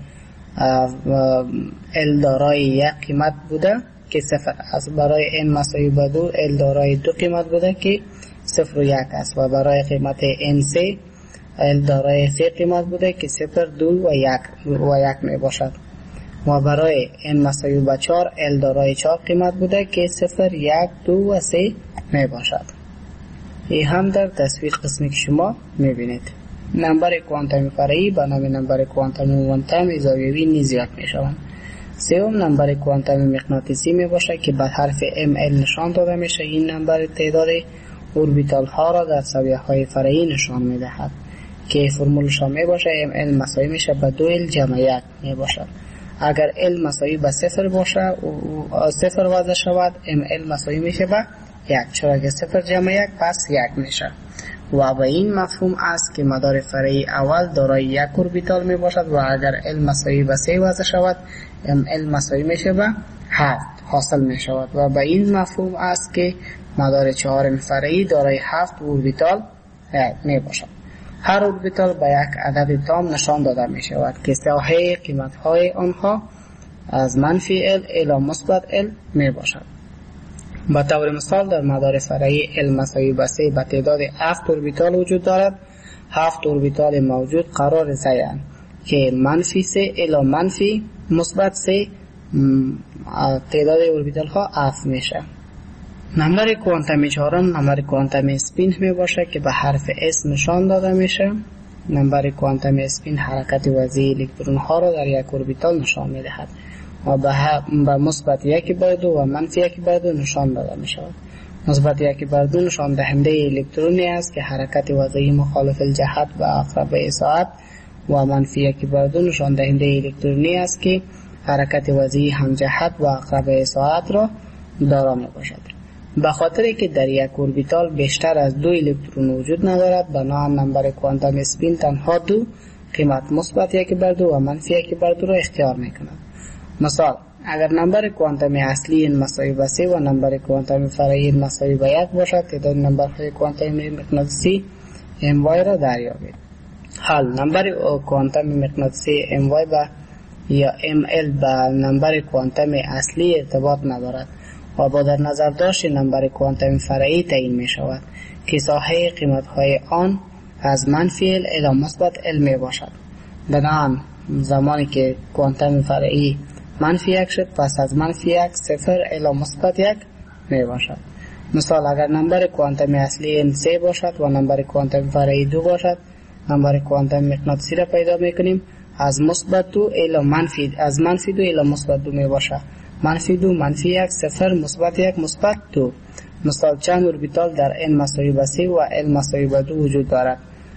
L دارای 1 قیمت بوده که 0 است. برای n مساوی به 2 L دارای 2 قیمت بوده که 0 و 1 است و برای قیمت n3 L دارای 3 قیمت بوده که 0, 2 و 1 می باشد و برای n مساوی به 4 L دارای 4 قیمت بوده که 0, 1, 2 و 3 می باشد. این هم در تصویر قسمی که شما می بینید. نمبر کوانتومی فرعی به نام نمبر کوانتومی موانتوم زاویه‌ای نیز یاد می شوند. سوم نمبر کوانتومی مغناطیسی می باشه که به حرف ML نشان داده میشه. این نمبر تعداد اوربیتال ها را در زاویه های فرعی نشان می دهد که فرمولش می باشه ML مساوی میشه به 2L جمع 1 می باشد. اگر L مساوی به 0 باشه 0 وضع شود ML مساوی میشه به 1 چرا که 0 جمع 1 پس 1 میشه و به این مفهوم است که مدار فرعی اول دارای 1 اوربیتال می باشد و اگر L مساوی به 3 وضع شود ML مساوی میشه به 7 حاصل می شود و به این مفهوم است که مدار چهارم فرعی دارای 7 اوربیتال می باشد. هر اوربیتال به یک عدد تام نشان داده می شود که ساحه قیمت های آنها از منفی L الی مثبت L می باشد. به طور مثال در مدار فرعی L مساوی به 3 به تعداد 7 اوربیتال وجود دارد. 7 اوربیتال موجود قرار ذیلند که منفی 3 الی منفی مثبت 3 تعداد اوربیتال ها 7 میشه. نمبر کوانتومی چهارم نمبر کوانتومی اسپین می باشه که به حرف S نشان داده میشه. نمبر کوانتومی اسپین حرکت وضعی الکترون ها را در یک اوربیتال نشان می دهد و به مثبت 1/2 و منفی 1/2 نشان داده می شود. مثبت 1/2 نشان دهنده الکترونی است که حرکت وضعی مخالف الجهت به عقربه ساعت و منفی 1/2 نشان دهنده الکترونی است که حرکت وضعی همجهت و عقربه ساعت را دارا می باشد. به خاطر که در یک اوربیتال بیشتر از 2 الکترون وجود ندارد، بنابراین نمبر کوانتوم اسپین تنها 2 قیمت مثبت 1/2 و منفی 1/2 را اختیار میکند. مثال اگر نمبر کوانتوم اصلی n مساوی به 3 و نمبر کوانتوم فرعی n مساوی به 1 باشد، تعداد نمبرهای کوانتوم مغناطیسی my را دریابید. حال نمبر کوانتوم مغناطیسی my یا ml به نمبر کوانتوم اصلی ارتباط ندارد و با در نظر داشت نمبر کوانتوم فرعی تعیین می شود که ساحه قیمت های آن از منفی ال الی مثبت ال می باشد. بنابراین زمانی که کوانتوم فرعی منفی 1 شد، پس از منفی 1 0 الی مثبت 1 می باشد. مثال اگر نمبر کوانتوم اصلی n 3 باشد و نمبر کوانتوم فرعی 2 باشد، نمبر کوانتوم مغناطیسی را پیدا می کنیم از مثبت 2 الی منفی، از منفی 2 الی مثبت 2 می باشد. منفی 2 منفی 1 0 مثبت 1 مثبت 2. مثال چند اوربیتال در n مساوی به 3 و l مساوی به 2 وجود دارد.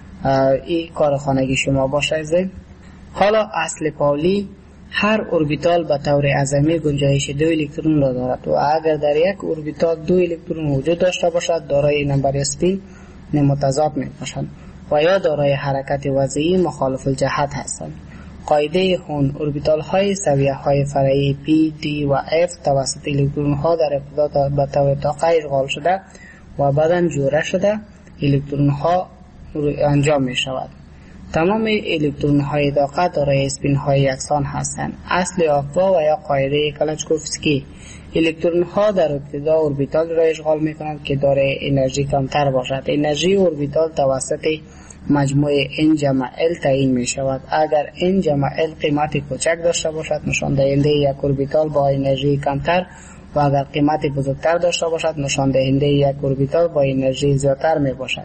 این کار خانگی شما باشه. حالا اصل پاولی هر اوربیتال به طور اعظمی گنجایش 2 الکترون را دارد و اگر در یک اوربیتال 2 الکترون وجود داشته باشد، دارای نمبر اسپین متضاد می باشند و یا دارای حرکت وضعی مخالف الجهت هستند. قاعده هون اوربیتال های سویه های فرعی P, D و F توسط الکترون ها در ابتدا به طور طاقه اشغال شده و بعداً جوره شده الکترون ها انجام می شود. تمام الکترون های طاقه دارای اسپین های یکسان هستند. اصل آقوا و یا قاعده کلاشکوفسکی، الکترون ها در ابتدا اوربیتال را اشغال می کنند که دارای انرژی کمتر باشد. انرژی اوربیتال توسط مجموع n جمع l تعیین می شود. اگر n جمع l قیمت کوچک داشته باشد، نشان دهنده یک اوربیتال با انرژی کمتر و اگر قیمت بزرگتر داشته باشد، نشان دهنده یک اوربیتال با انرژی زیادتر می باشد.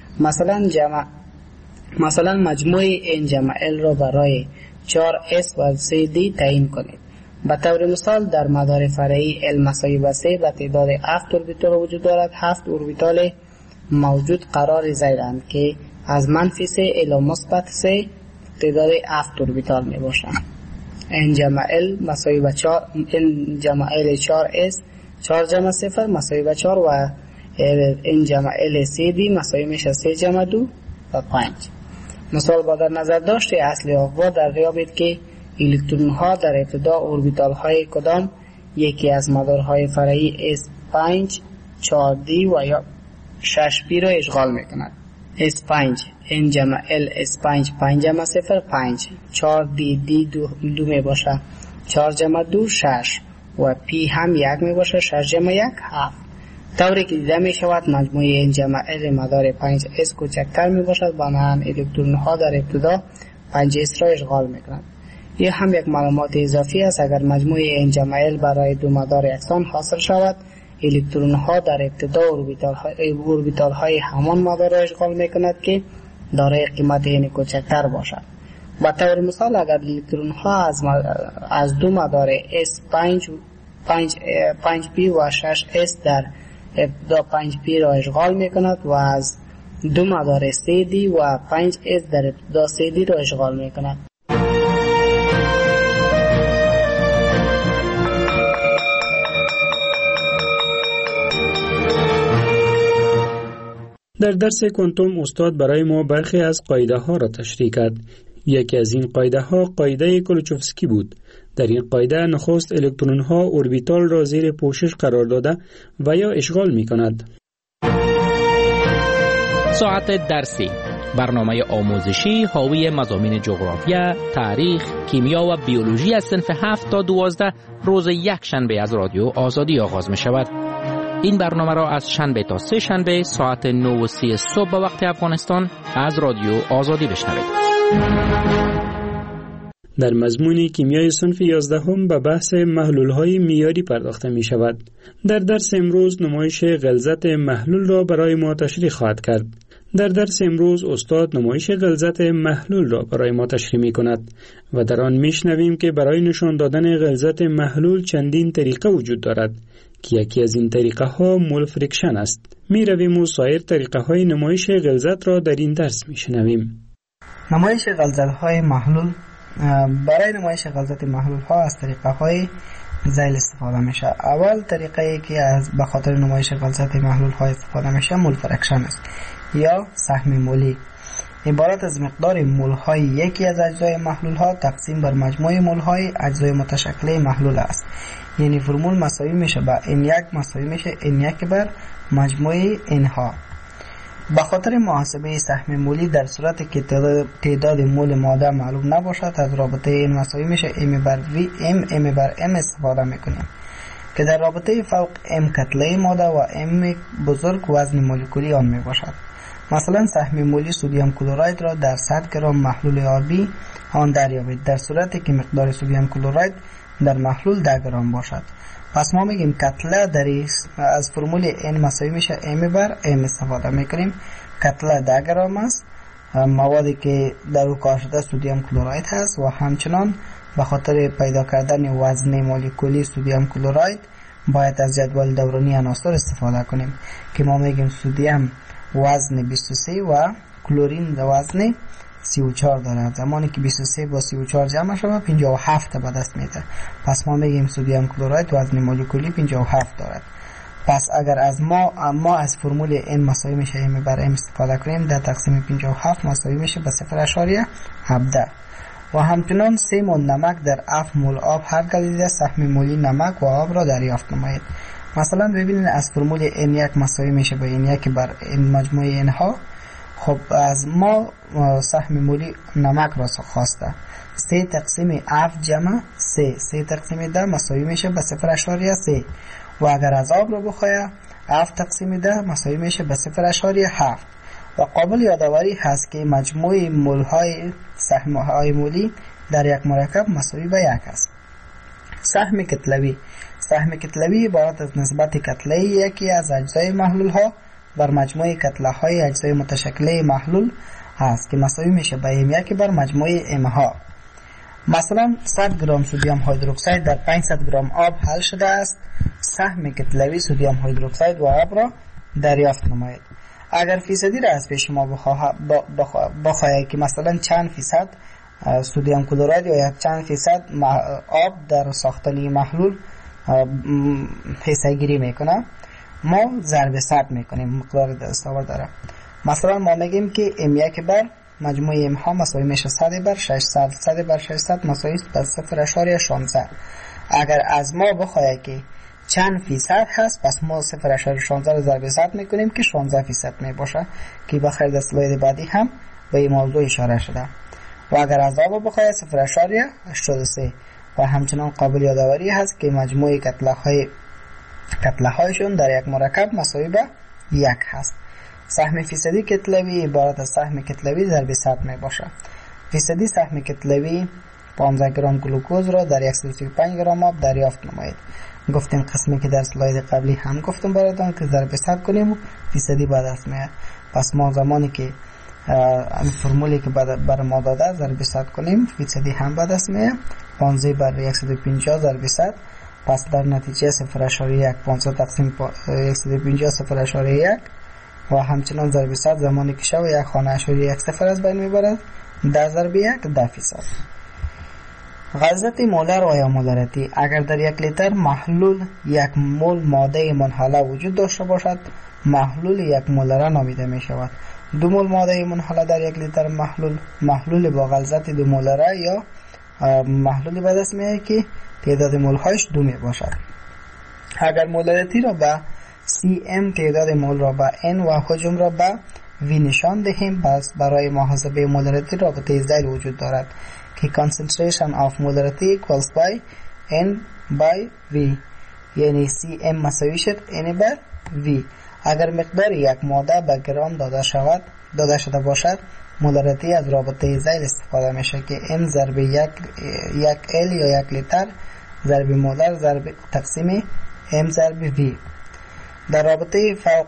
مثلا مجموع n جمع l را برای 4s و 3d تعیین کنید. به طور مثال در مدار فرعی l مساوی به 3 به تعداد 7 اوربیتال وجود دارد. 7 اوربیتال موجود قرار زیرند که از منفی 3 الی مثبت 3 تعداد 7 اوربیتال می باشند. n جمع l مساوی به 4 n جمع l 4s 4 جمع 0 مساوی به 4 و n جمع l 3d مساوی میشه 3 جمع 2 و 5. مثال با در نظر داشته اصل آقوا دریابید که الکترون ها در ابتدا اوربیتال های کدام یکی از مدارهای فرعی S5 4D و یا 6P را اشغال می کند. S5 n جمع l S5 5 جمع 0 5 4D D 2 می باشه 4 جمع 2 6 و P هم 1 می باشه 6 جمع 1 7. طوری که دیده می شود مجموع n جمع l مدار 5s کوچکتر می باشد، بنابراین الکترون ها در ابتدا 5s را اشغال می کنند. این هم یک معلومات اضافی است. اگر مجموع n جمع l برای دو مدار یکسان حاصل شود، الکترون ها در ابتدا اوربیتال های همان مدار را اشغال می کند که دارای قیمت n کوچکتر باشد. به طور مثال اگر الکترون ها از دو مدار S5 5P و 6S در ابتدا 5P را اشغال می کند و از دو مدار 3D و 5S در ابتدا 3D را اشغال می کند. در درس کوانتوم استاد برای ما برخی از قاعده ها را تشریح کرد. یکی از این قاعده ها قاعده کلوچوفسکی بود. در این قاعده نخست الکترون ها اوربیتال را زیر پوشش قرار داده و یا اشغال می کند. ساعت درسی، برنامه آموزشی حاوی مضامین جغرافیا، تاریخ، کیمیا و بیولوژی از صنف 7 تا 12 روز یک شنبه از رادیو آزادی آغاز می شود. این برنامه را از شنبه تا سه شنبه ساعت 9:30 صبح به وقت افغانستان از رادیو آزادی بشنوید. در مضمون کیمیای صنف 11 به بحث محلول‌های معیاری پرداخته می شود. در درس امروز نمایش غلظت محلول را برای ما تشریح خواهد کرد. در درس امروز استاد نمایش غلظت محلول را برای ما تشریح می کند و در آن می شنویم که برای نشان دادن غلظت محلول چندین طریقه وجود دارد که یکی از این طریقه ها مول فریکشن است. می رویم و سایر طریقه های نمایش غلظت را در این درس می شنویم. نمایش غلظت های محلول. برای نمایش غلظت محلول ها از طریقه های زیل استفاده میشه. اول طریقه ای که از به خاطر نمایش غلظت محلول های استفاده میشه مول فرکشن است یا سهم مولی. عبارت از مقدار مول های یکی از اجزای محلول ها تقسیم بر مجموع مول های اجزای متشکل محلول است. یعنی فرمول مساوی میشه با n1 مساوی میشه n1 بر مجموع n ها. به خاطر محاسبه سهم مولی در صورتی که تعداد مول ماده معلوم نباشد از رابطه n مساوی میشه m بر v m بر m استفاده میکنیم که در رابطه فوق m کتله ماده و m بزرگ وزن مولکولی آن میباشد. مثلا سهم مولی سدیم کلراید را در 100 گرم محلول آبی آن دریابید در صورتی که مقدار سدیم کلراید در محلول 10 گرم باشد. پس ما میگیم کتله از فرمول n مساوی میشه m بر m استفاده میکنیم. کتله 10 گرم است. موادی که در او کار شده سدیم کلراید هست و همچنان به خاطر پیدا کردن وزن مولکولی سدیم کلراید باید از جدول دورانی عناصر استفاده کنیم که ما میگیم سدیم وزن 23 و کلورین وزن 34 دارد. زمانی که 23 با 34 جمع شود 57 به دست میده. پس ما میگیم سدیم کلراید وزن مولکولی 57 دارد. پس اگر از ما از فرمول n مساوی میشه m بر m استفاده کنیم در تقسیم 57 مساوی میشه به 0.17 و همچنان 3 مول نمک در 7 مول آب هر گزیده سهم مولی نمک و آب را دریافت نمایید. مثلا ببینید از فرمول n1 مساوی میشه به n1 بر n مجموع n ها. خب از ما سهم مولی نمک را خواسته 3 تقسیم 7 جمع 3 تقسیم 10 مساوی میشه به 0.3 و اگر از آب را بخواهد 7 تقسیم 10 مساوی میشه به 0.7 و قابل یادآوری هست که مجموع مول های سهم های مولی در یک مرکب مساوی به 1 است. سهم کتلوی عبارت از نسبت کتله یکی از اجزای محلول ها بر مجموع کتله های اجزای متشکل محلول هست که مساوی میشه به m1 بر مجموع m ها. مثلا 100 گرم سدیم هیدروکسید در 500 گرم آب حل شده است. سهم کتلوی سدیم هیدروکسید و آب را دریافت نمایید. اگر فیصدی را از پیش شما بخواهید که مثلا چند فیصد سدیم کلراید یا چند فیصد آب در ساختن محلول حصه گیری میکنه، ما ضرب 100 میکنیم مقدار دستاورد داره. مثلا ما میگیم که m1 بر مجموع m ها مساوی میشه 100 بر 600 100 بر 600 مساوی به 0.16. اگر از ما بخواهد که چند فیصد هست پس ما 0.16 رو ضرب 100 میکنیم که 16 فیصد میباشه که بخیر در اسلاید بعدی هم به این موضوع اشاره شده. و اگر از آب بخواهد 0.83 و همچنان قابل یادآوری هست که مجموع کتله هایشون در یک مرکب مساوی به 1 هست. سهم فیصدی کتلوی عبارت از سهم کتلوی ضرب 100 می باشه. فیصدی سهم کتلوی 15 گرم گلوکوز را در 135 گرم آب دریافت نمایید. گفتیم قسمی که در اسلاید قبلی هم گفتم براتون که ضرب 100 کنیم و فیصدی به دست میاد. پس ما زمانی که این فرمولی که بر ما داده ضرب 100 کنیم فیصدی هم به دست میاد. 15 بر 150 ضرب 100 پس در نتیجه 0.1 500 تقسیم 150 0.1 و همچنان ضرب 100 زمانی که شو یک خانه اشاری 1 صفر از بین میبرد 10 ضرب 1 10 فیصد. غلظت مولر و یا مولریتی اگر در 1 لیتر محلول 1 مول ماده منحله وجود داشته باشد محلول 1 مولره نامیده می شود. 2 مول ماده منحله در 1 لیتر محلول با غلظت 2 مولره یا محلولی به دست میاد که تعداد مول هایش 2 می باشد. اگر مولریتی را به cm تعداد مول را به n و حجم را به v نشان دهیم پس برای محاسبه مولریتی رابطه ذیل وجود دارد که concentration of molarity equals by n by v یعنی cm مساوی شد n بر v. اگر مقدار یک ماده به گرام داده شده باشد مولریتی از رابطه ذیل استفاده میشه که n ضرب یک l یا 1 لیتر ضرب مولر ضرب تقسیم m ضرب v. در رابطه فوق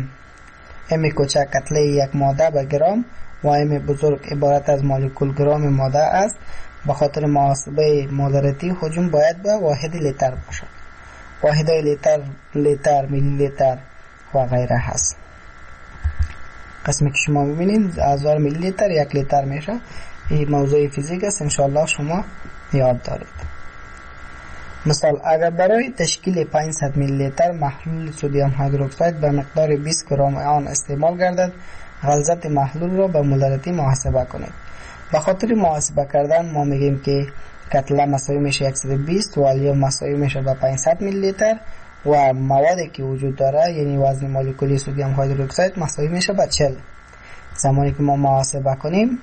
m کوچک کتله یک ماده به گرام و m بزرگ عبارت از مولکول گرام ماده است. به خاطر محاسبه مولریتی حجم باید به واحد لیتر باشد. واحدهای لیتر میلی لیتر و غیره هست. قسمی که شما ببینید 1000 میلی لیتر 1 لیتر میشه. این موضوع فیزیک است، انشاءالله شما یاد دارید. مثال اگر برای تشکیل 500 میلی لیتر محلول سدیم هیدروکساید به مقدار 20 گرم آن استعمال گردد، غلظت محلول را به مولارتی محاسبه کنید. به خاطر محاسبه کردن ما میگیم که کتله مساوی میشه 120 و الیوم مساوی میشه به 500 میلی لیتر و موادی که وجود داره یعنی وزن مولکولی سدیم هیدروکساید مساوی میشه به 40. زمانی که ما محاسبه کنیم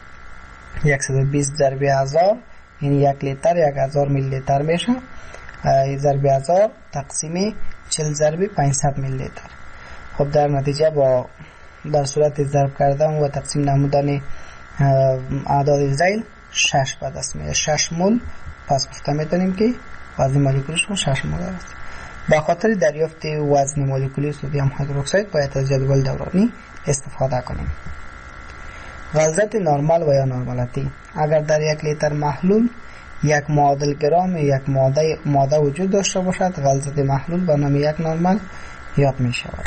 120 ضرب 1000 یعنی 1 لیتر 1000 میلی لیتر میشه، ضرب 1000 تقسیم 40 ضرب 500 میلی لیتر. خب در نتیجه با در صورت ضرب کردن و تقسیم نمودن اعداد ذیل 6 به دست میاد، 6 مول. پس گفته میتونیم که وزن مولکولیش 6 مول است. به خاطر دریافت وزن مولکولی سدیم هیدروکساید باید از جدول دورانی استفاده کنیم. غلظت نرمال و یا نرمالتی: اگر در 1 لیتر محلول 1 معادل گرام یک ماده وجود داشته باشد، غلظت محلول به نام 1 نرمال یاد می شود.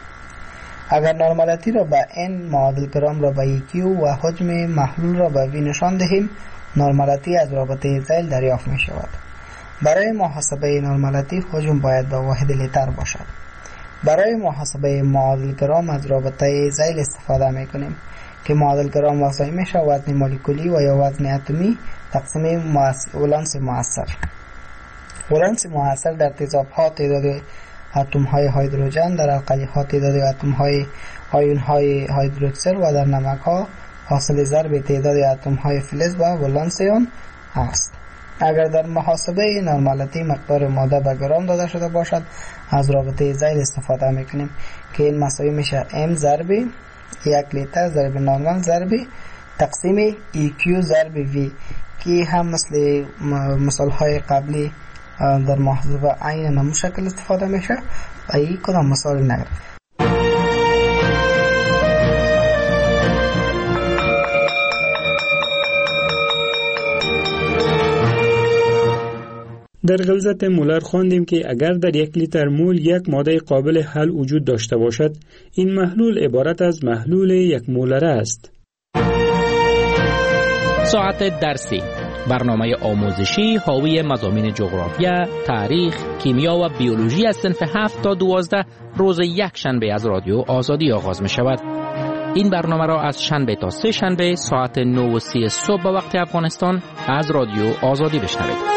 اگر نرمالتی را به n، معادل گرام را به EQ و حجم محلول را به V نشان دهیم، نرمالتی از رابطه ذیل دریافت می شود. برای محاسبه نرمالتی حجم باید به واحد لیتر باشد. برای محاسبه معادل گرام از رابطه ذیل استفاده می کنیم که معادل گرام مساوی میشه وزن مولکولی و یا وزن اتمی تقسیم ولانس مؤثر. ولانس مؤثر در تیزاب ها تعداد اتم های هیدروژن، در القلی ها تعداد اتم های آیون های هیدروکسل و در نمک ها حاصل ضرب تعداد اتم های فلز و ولانس آن است. اگر در محاسبه نرمالتی مقدار ماده به گرام داده شده باشد، از رابطه ذیل استفاده میکنیم که این مساوی میشه m ضرب 1 لیتر ضرب نرمال ضرب تقسیم EQ ضرب V که هم مثل مثال های قبلی در محاسبه عین نمو شکل استفاده میشه و این کدام مثال نگرفت. در غلظت مولر خواندیم که اگر در 1 لیتر مول یک ماده قابل حل وجود داشته باشد، این محلول عبارت از محلول 1 مولره است. ساعت درسی، برنامه آموزشی حاوی مضامین جغرافیا، تاریخ، کیمیا و بیولوژی از صنف 7 تا 12 روز یک شنبه از رادیو آزادی آغاز می شود. این برنامه را از شنبه تا سه شنبه ساعت 9:30 صبح به وقت افغانستان از رادیو آزادی بشنوید.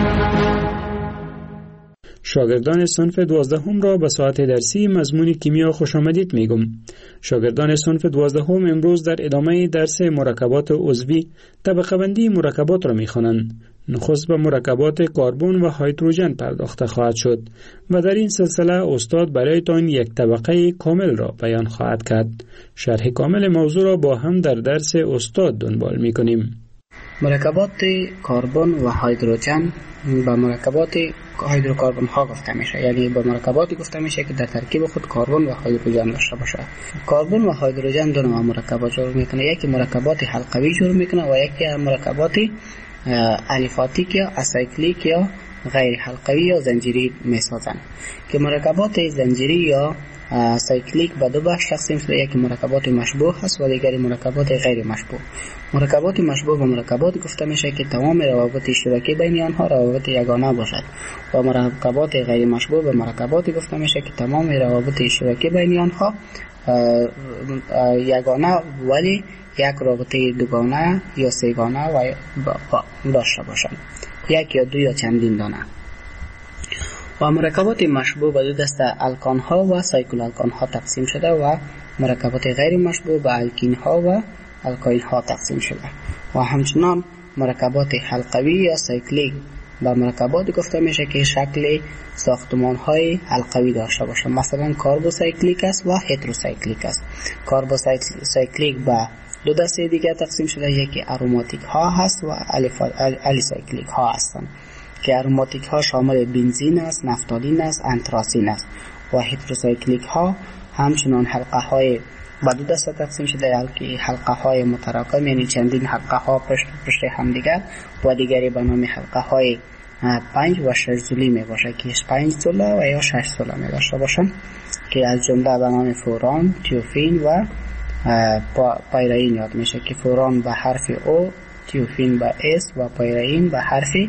شاگردان صنف 12 را به ساعت درسی مضمون کیمیا خوش آمدید میگم. شاگردان صنف 12 امروز در ادامه درس مرکبات عضوی طبقه بندی مرکبات را میخوانند. نخست به مرکبات کربن و هیدروژن پرداخته خواهد شد و در این سلسله استاد برایتان یک طبقه کامل را بیان خواهد کرد. شرح کامل موضوع را با هم در درس استاد دنبال میکنیم. مرکبات کربن و هیدروژن به مرکبات هیدروکربن ها گفته میشه، یعنی به مرکباتی گفته میشه که در ترکیب خود کربن و هیدروژن داشته باشه. کربن و هیدروژن دو نوع مرکبات جور میکنه، یکی مرکبات حلقوی جور میکنه و یکی مرکبات الیفاتیک یا اسایکلیک یا غیر حلقوی یا زنجیری میسازن که مرکبات زنجیری یا سایکلیک به دو بخش تقسیم شده، یکی مرکبات مشبوه هست و دیگری مرکبات غیر مشبوه. مرکبات مشبوه و مرکبات گفته میشه که تمام روابط اشتراکی بین آنها روابط یگانه باشد و مرکبات غیر مشبوه و مرکبات گفته میشه که تمام روابط اشتراکی بین آنها یگانه ولی یک رابطه دوگانه یا سه‌گانه و داشته باشند، یک یا دو یا چندین دانه. و مرکبات مشبوه به دو دسته الکان ها و سایکل الکان ها تقسیم شده و مرکبات غیر مشبوه به الکین ها و الکاین ها تقسیم شده و همچنان مرکبات حلقوی یا سایکلیک به مرکبات گفته میشه که شکل ساختمان های حلقوی داشته باشه، مثلا کاربوسایکلیک است و هتروسایکلیک است. کاربوسایکلیک به دو دسته دیگر تقسیم شده، یکی اروماتیک ها هست و الیسایکلیک ها هستند که اروماتیک ها شامل بنزین است، نفتالین است، انتراسین است و هتروسایکلیک ها همچنان حلقه های به دو دسته تقسیم شده، که حلقه های متراکم یعنی چندین حلقه ها پشت هم دیگر و دیگری به نام حلقه های 5 و 6 زولی می باشه که 5 زوله و یا 6 زوله می داشته باشن که از جمله به نام فوران، تیوفین و پایرین یاد میشه که فوران به حرف O، تیوفین به S و پایرین به حرف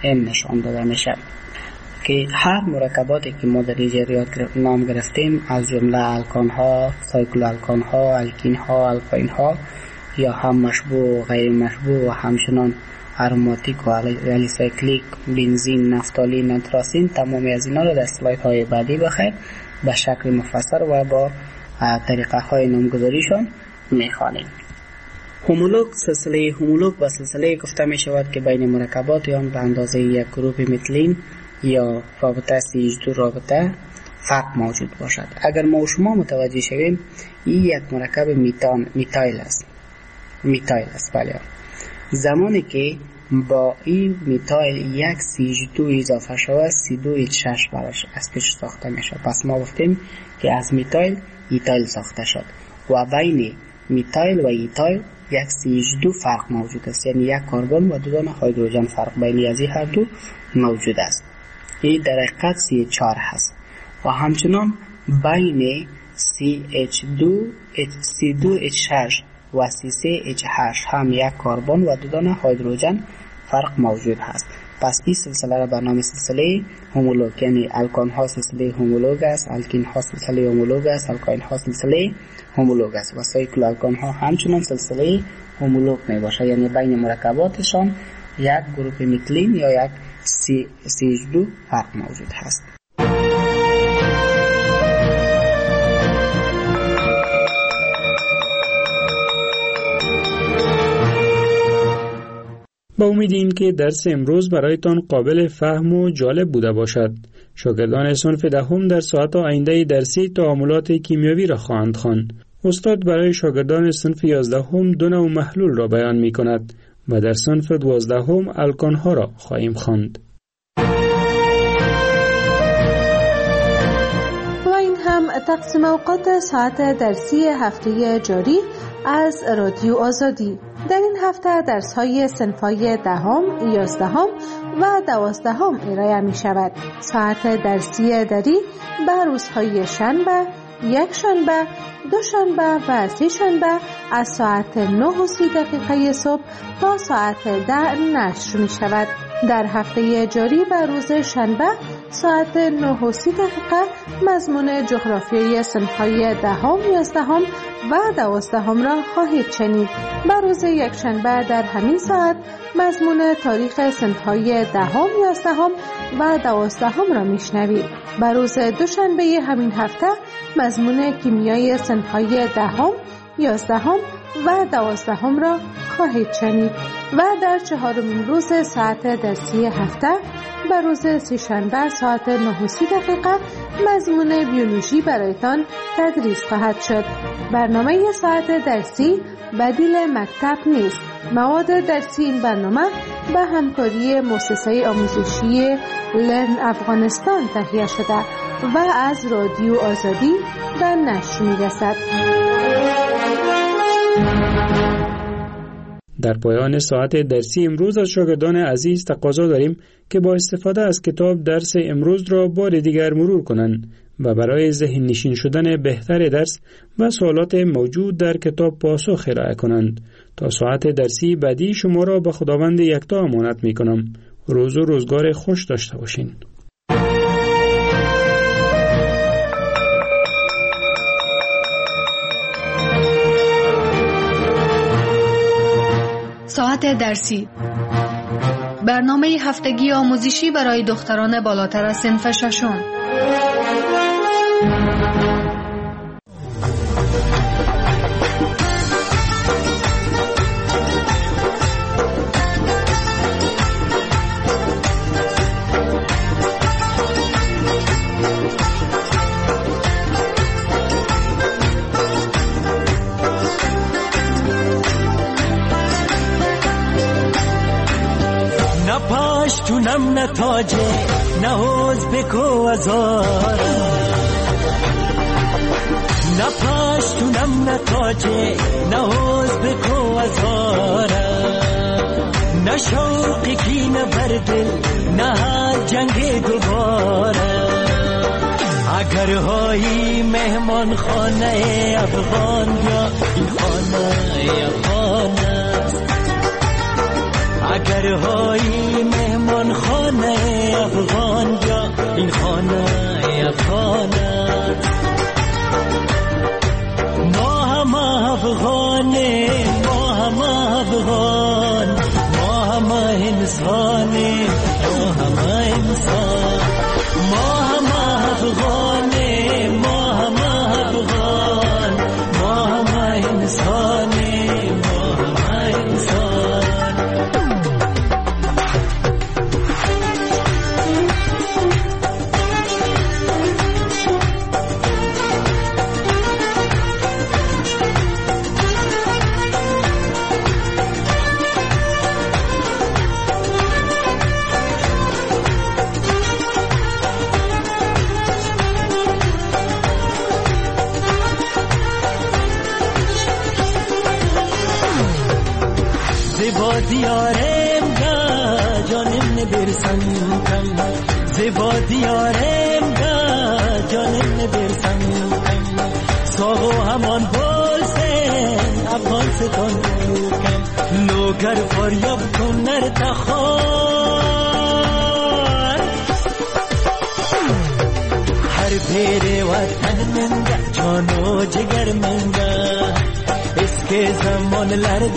این نشان داده میشه که هر مرکباتی که ما در اینجا نام گرفتیم از جمله الکان ها، سایکل الکان ها، الکین ها، الکاین ها یا هم مشبوع و غیر مشبوع و همچنان اروماتیک و الیسایکلیک، بنزین، نفتالین، انتراسین، تمامی از اینا رو در اسلاید های بعدی بخیر به شکل مفصل و با طریقه های نامگذاریشان میخوانیم. هومولوگ، سلسله هومولوگ و سلسله گفته می شود که بین مرکبات آن به اندازه یک گروپ متلین یا رابطه CH2 رابطه فرق موجود باشد. اگر ما و شما متوجه شویم این یک مرکب میتایل است. بله. زمانی که با این میتایل یک CH2 اضافه شود C2H6 براش از پیش ساخته می شود. پس ما گفتیم که از میتایل ایتایل ساخته شد و بین میتایل و ایتایل یک CH2 فرق موجود است، یعنی یک کربن و 2 دانه هیدروژن فرق بین از این هر دو موجود است. این در حقیقت CH4 هست و همچنان بین C2H6 و C3H8 هم یک کربن و 2 دانه هیدروژن فرق موجود هست. پس این سلسله را به نام سلسله هومولوگ، یعنی الکان ها سلسله هومولوگ است، الکین ها سلسله هومولوگ است، الکاین ها سلسله هومولوگ است و سایکل الکان ها همچنان سلسله هومولوگ می باشد، یعنی بین مرکباتشان یک گروپ میتلین یا یک CH2 فرق موجود هست. با امید این که درس امروز برایتان قابل فهم و جالب بوده باشد. شاگردان صنف دهم در ساعت آینده درسی تعاملات کیمیاوی را خواهند خواند. استاد برای شاگردان صنف 11 2 نوع محلول را بیان می کند و در صنف 12 الکان ها را خواهیم خواند. و این هم تقسیم اوقات ساعت درسی هفته جاری از رادیو آزادی. در این هفته درس‌های صنف‌های 10، 11 و 12 ارائه می‌شود. ساعت درسی دری به روزهای شنبه، یک شنبه، دو شنبه و سه شنبه از ساعت 9:30 صبح تا ساعت 10 نشر می‌شود. در هفته جاری به روز شنبه ساعت 9:30 مضمون جغرافیای صنف‌های 10، 11 و 12 را خواهید شنید. به روز یک شنبه در همین ساعت مضمون تاریخ صنف‌های 10، 11 و 12 را میشنوید. به روز دوشنبه همین هفته مضمون کیمیای صنف‌های 10، 11 و 12 را خواهید شنید و در 4مین روز ساعت درسی هفته به روز سه‌شنبه ساعت 9:30 مضمون بیولوژی برایتان تدریس خواهد شد. برنامه ساعت درسی بدیل مکتب نیست. مواد درسی این برنامه به همکاری مؤسسه آموزشی لرن افغانستان تهیه شده و از رادیو آزادی به نشر می‌رسد. در پایان ساعت درسی امروز از شاگردان عزیز تقاضا داریم که با استفاده از کتاب درس امروز را بار دیگر مرور کنند و برای ذهن نشین شدن بهتر درس و سوالات موجود در کتاب پاسخ ارائه کنند. تا ساعت درسی بعدی شما را به خداوند یکتا امانت می کنم. روز و روزگار خوش داشته باشین. ساعت درسی، برنامه هفتگی آموزشی برای دختران بالاتر از صنف 6. پاشتونم نتاجه نه حوز بکو ازارم، نه پاشتونم نتاجه نه حوز بکو ازارم، نه شوقی کی نه بردل نه جنگ دوباره. اگر هایی مهمان خانه افغان یا این خانه افغان است، اگر هایی مهمان خانه افغان ما همه انسانیم ما همه انسان ما همه افغانیم ما همه افغان ما همه انسانیم ما همه انسان زیبا دیارم گا جانم نبرسم کم زیبا دیارم گا جانم نبرسم کم ساغو همان بولسن افغان ستان کم لوگر فریاب کن نر تخار هر پیر وطن من جان و جگر من اس کے زمان لرد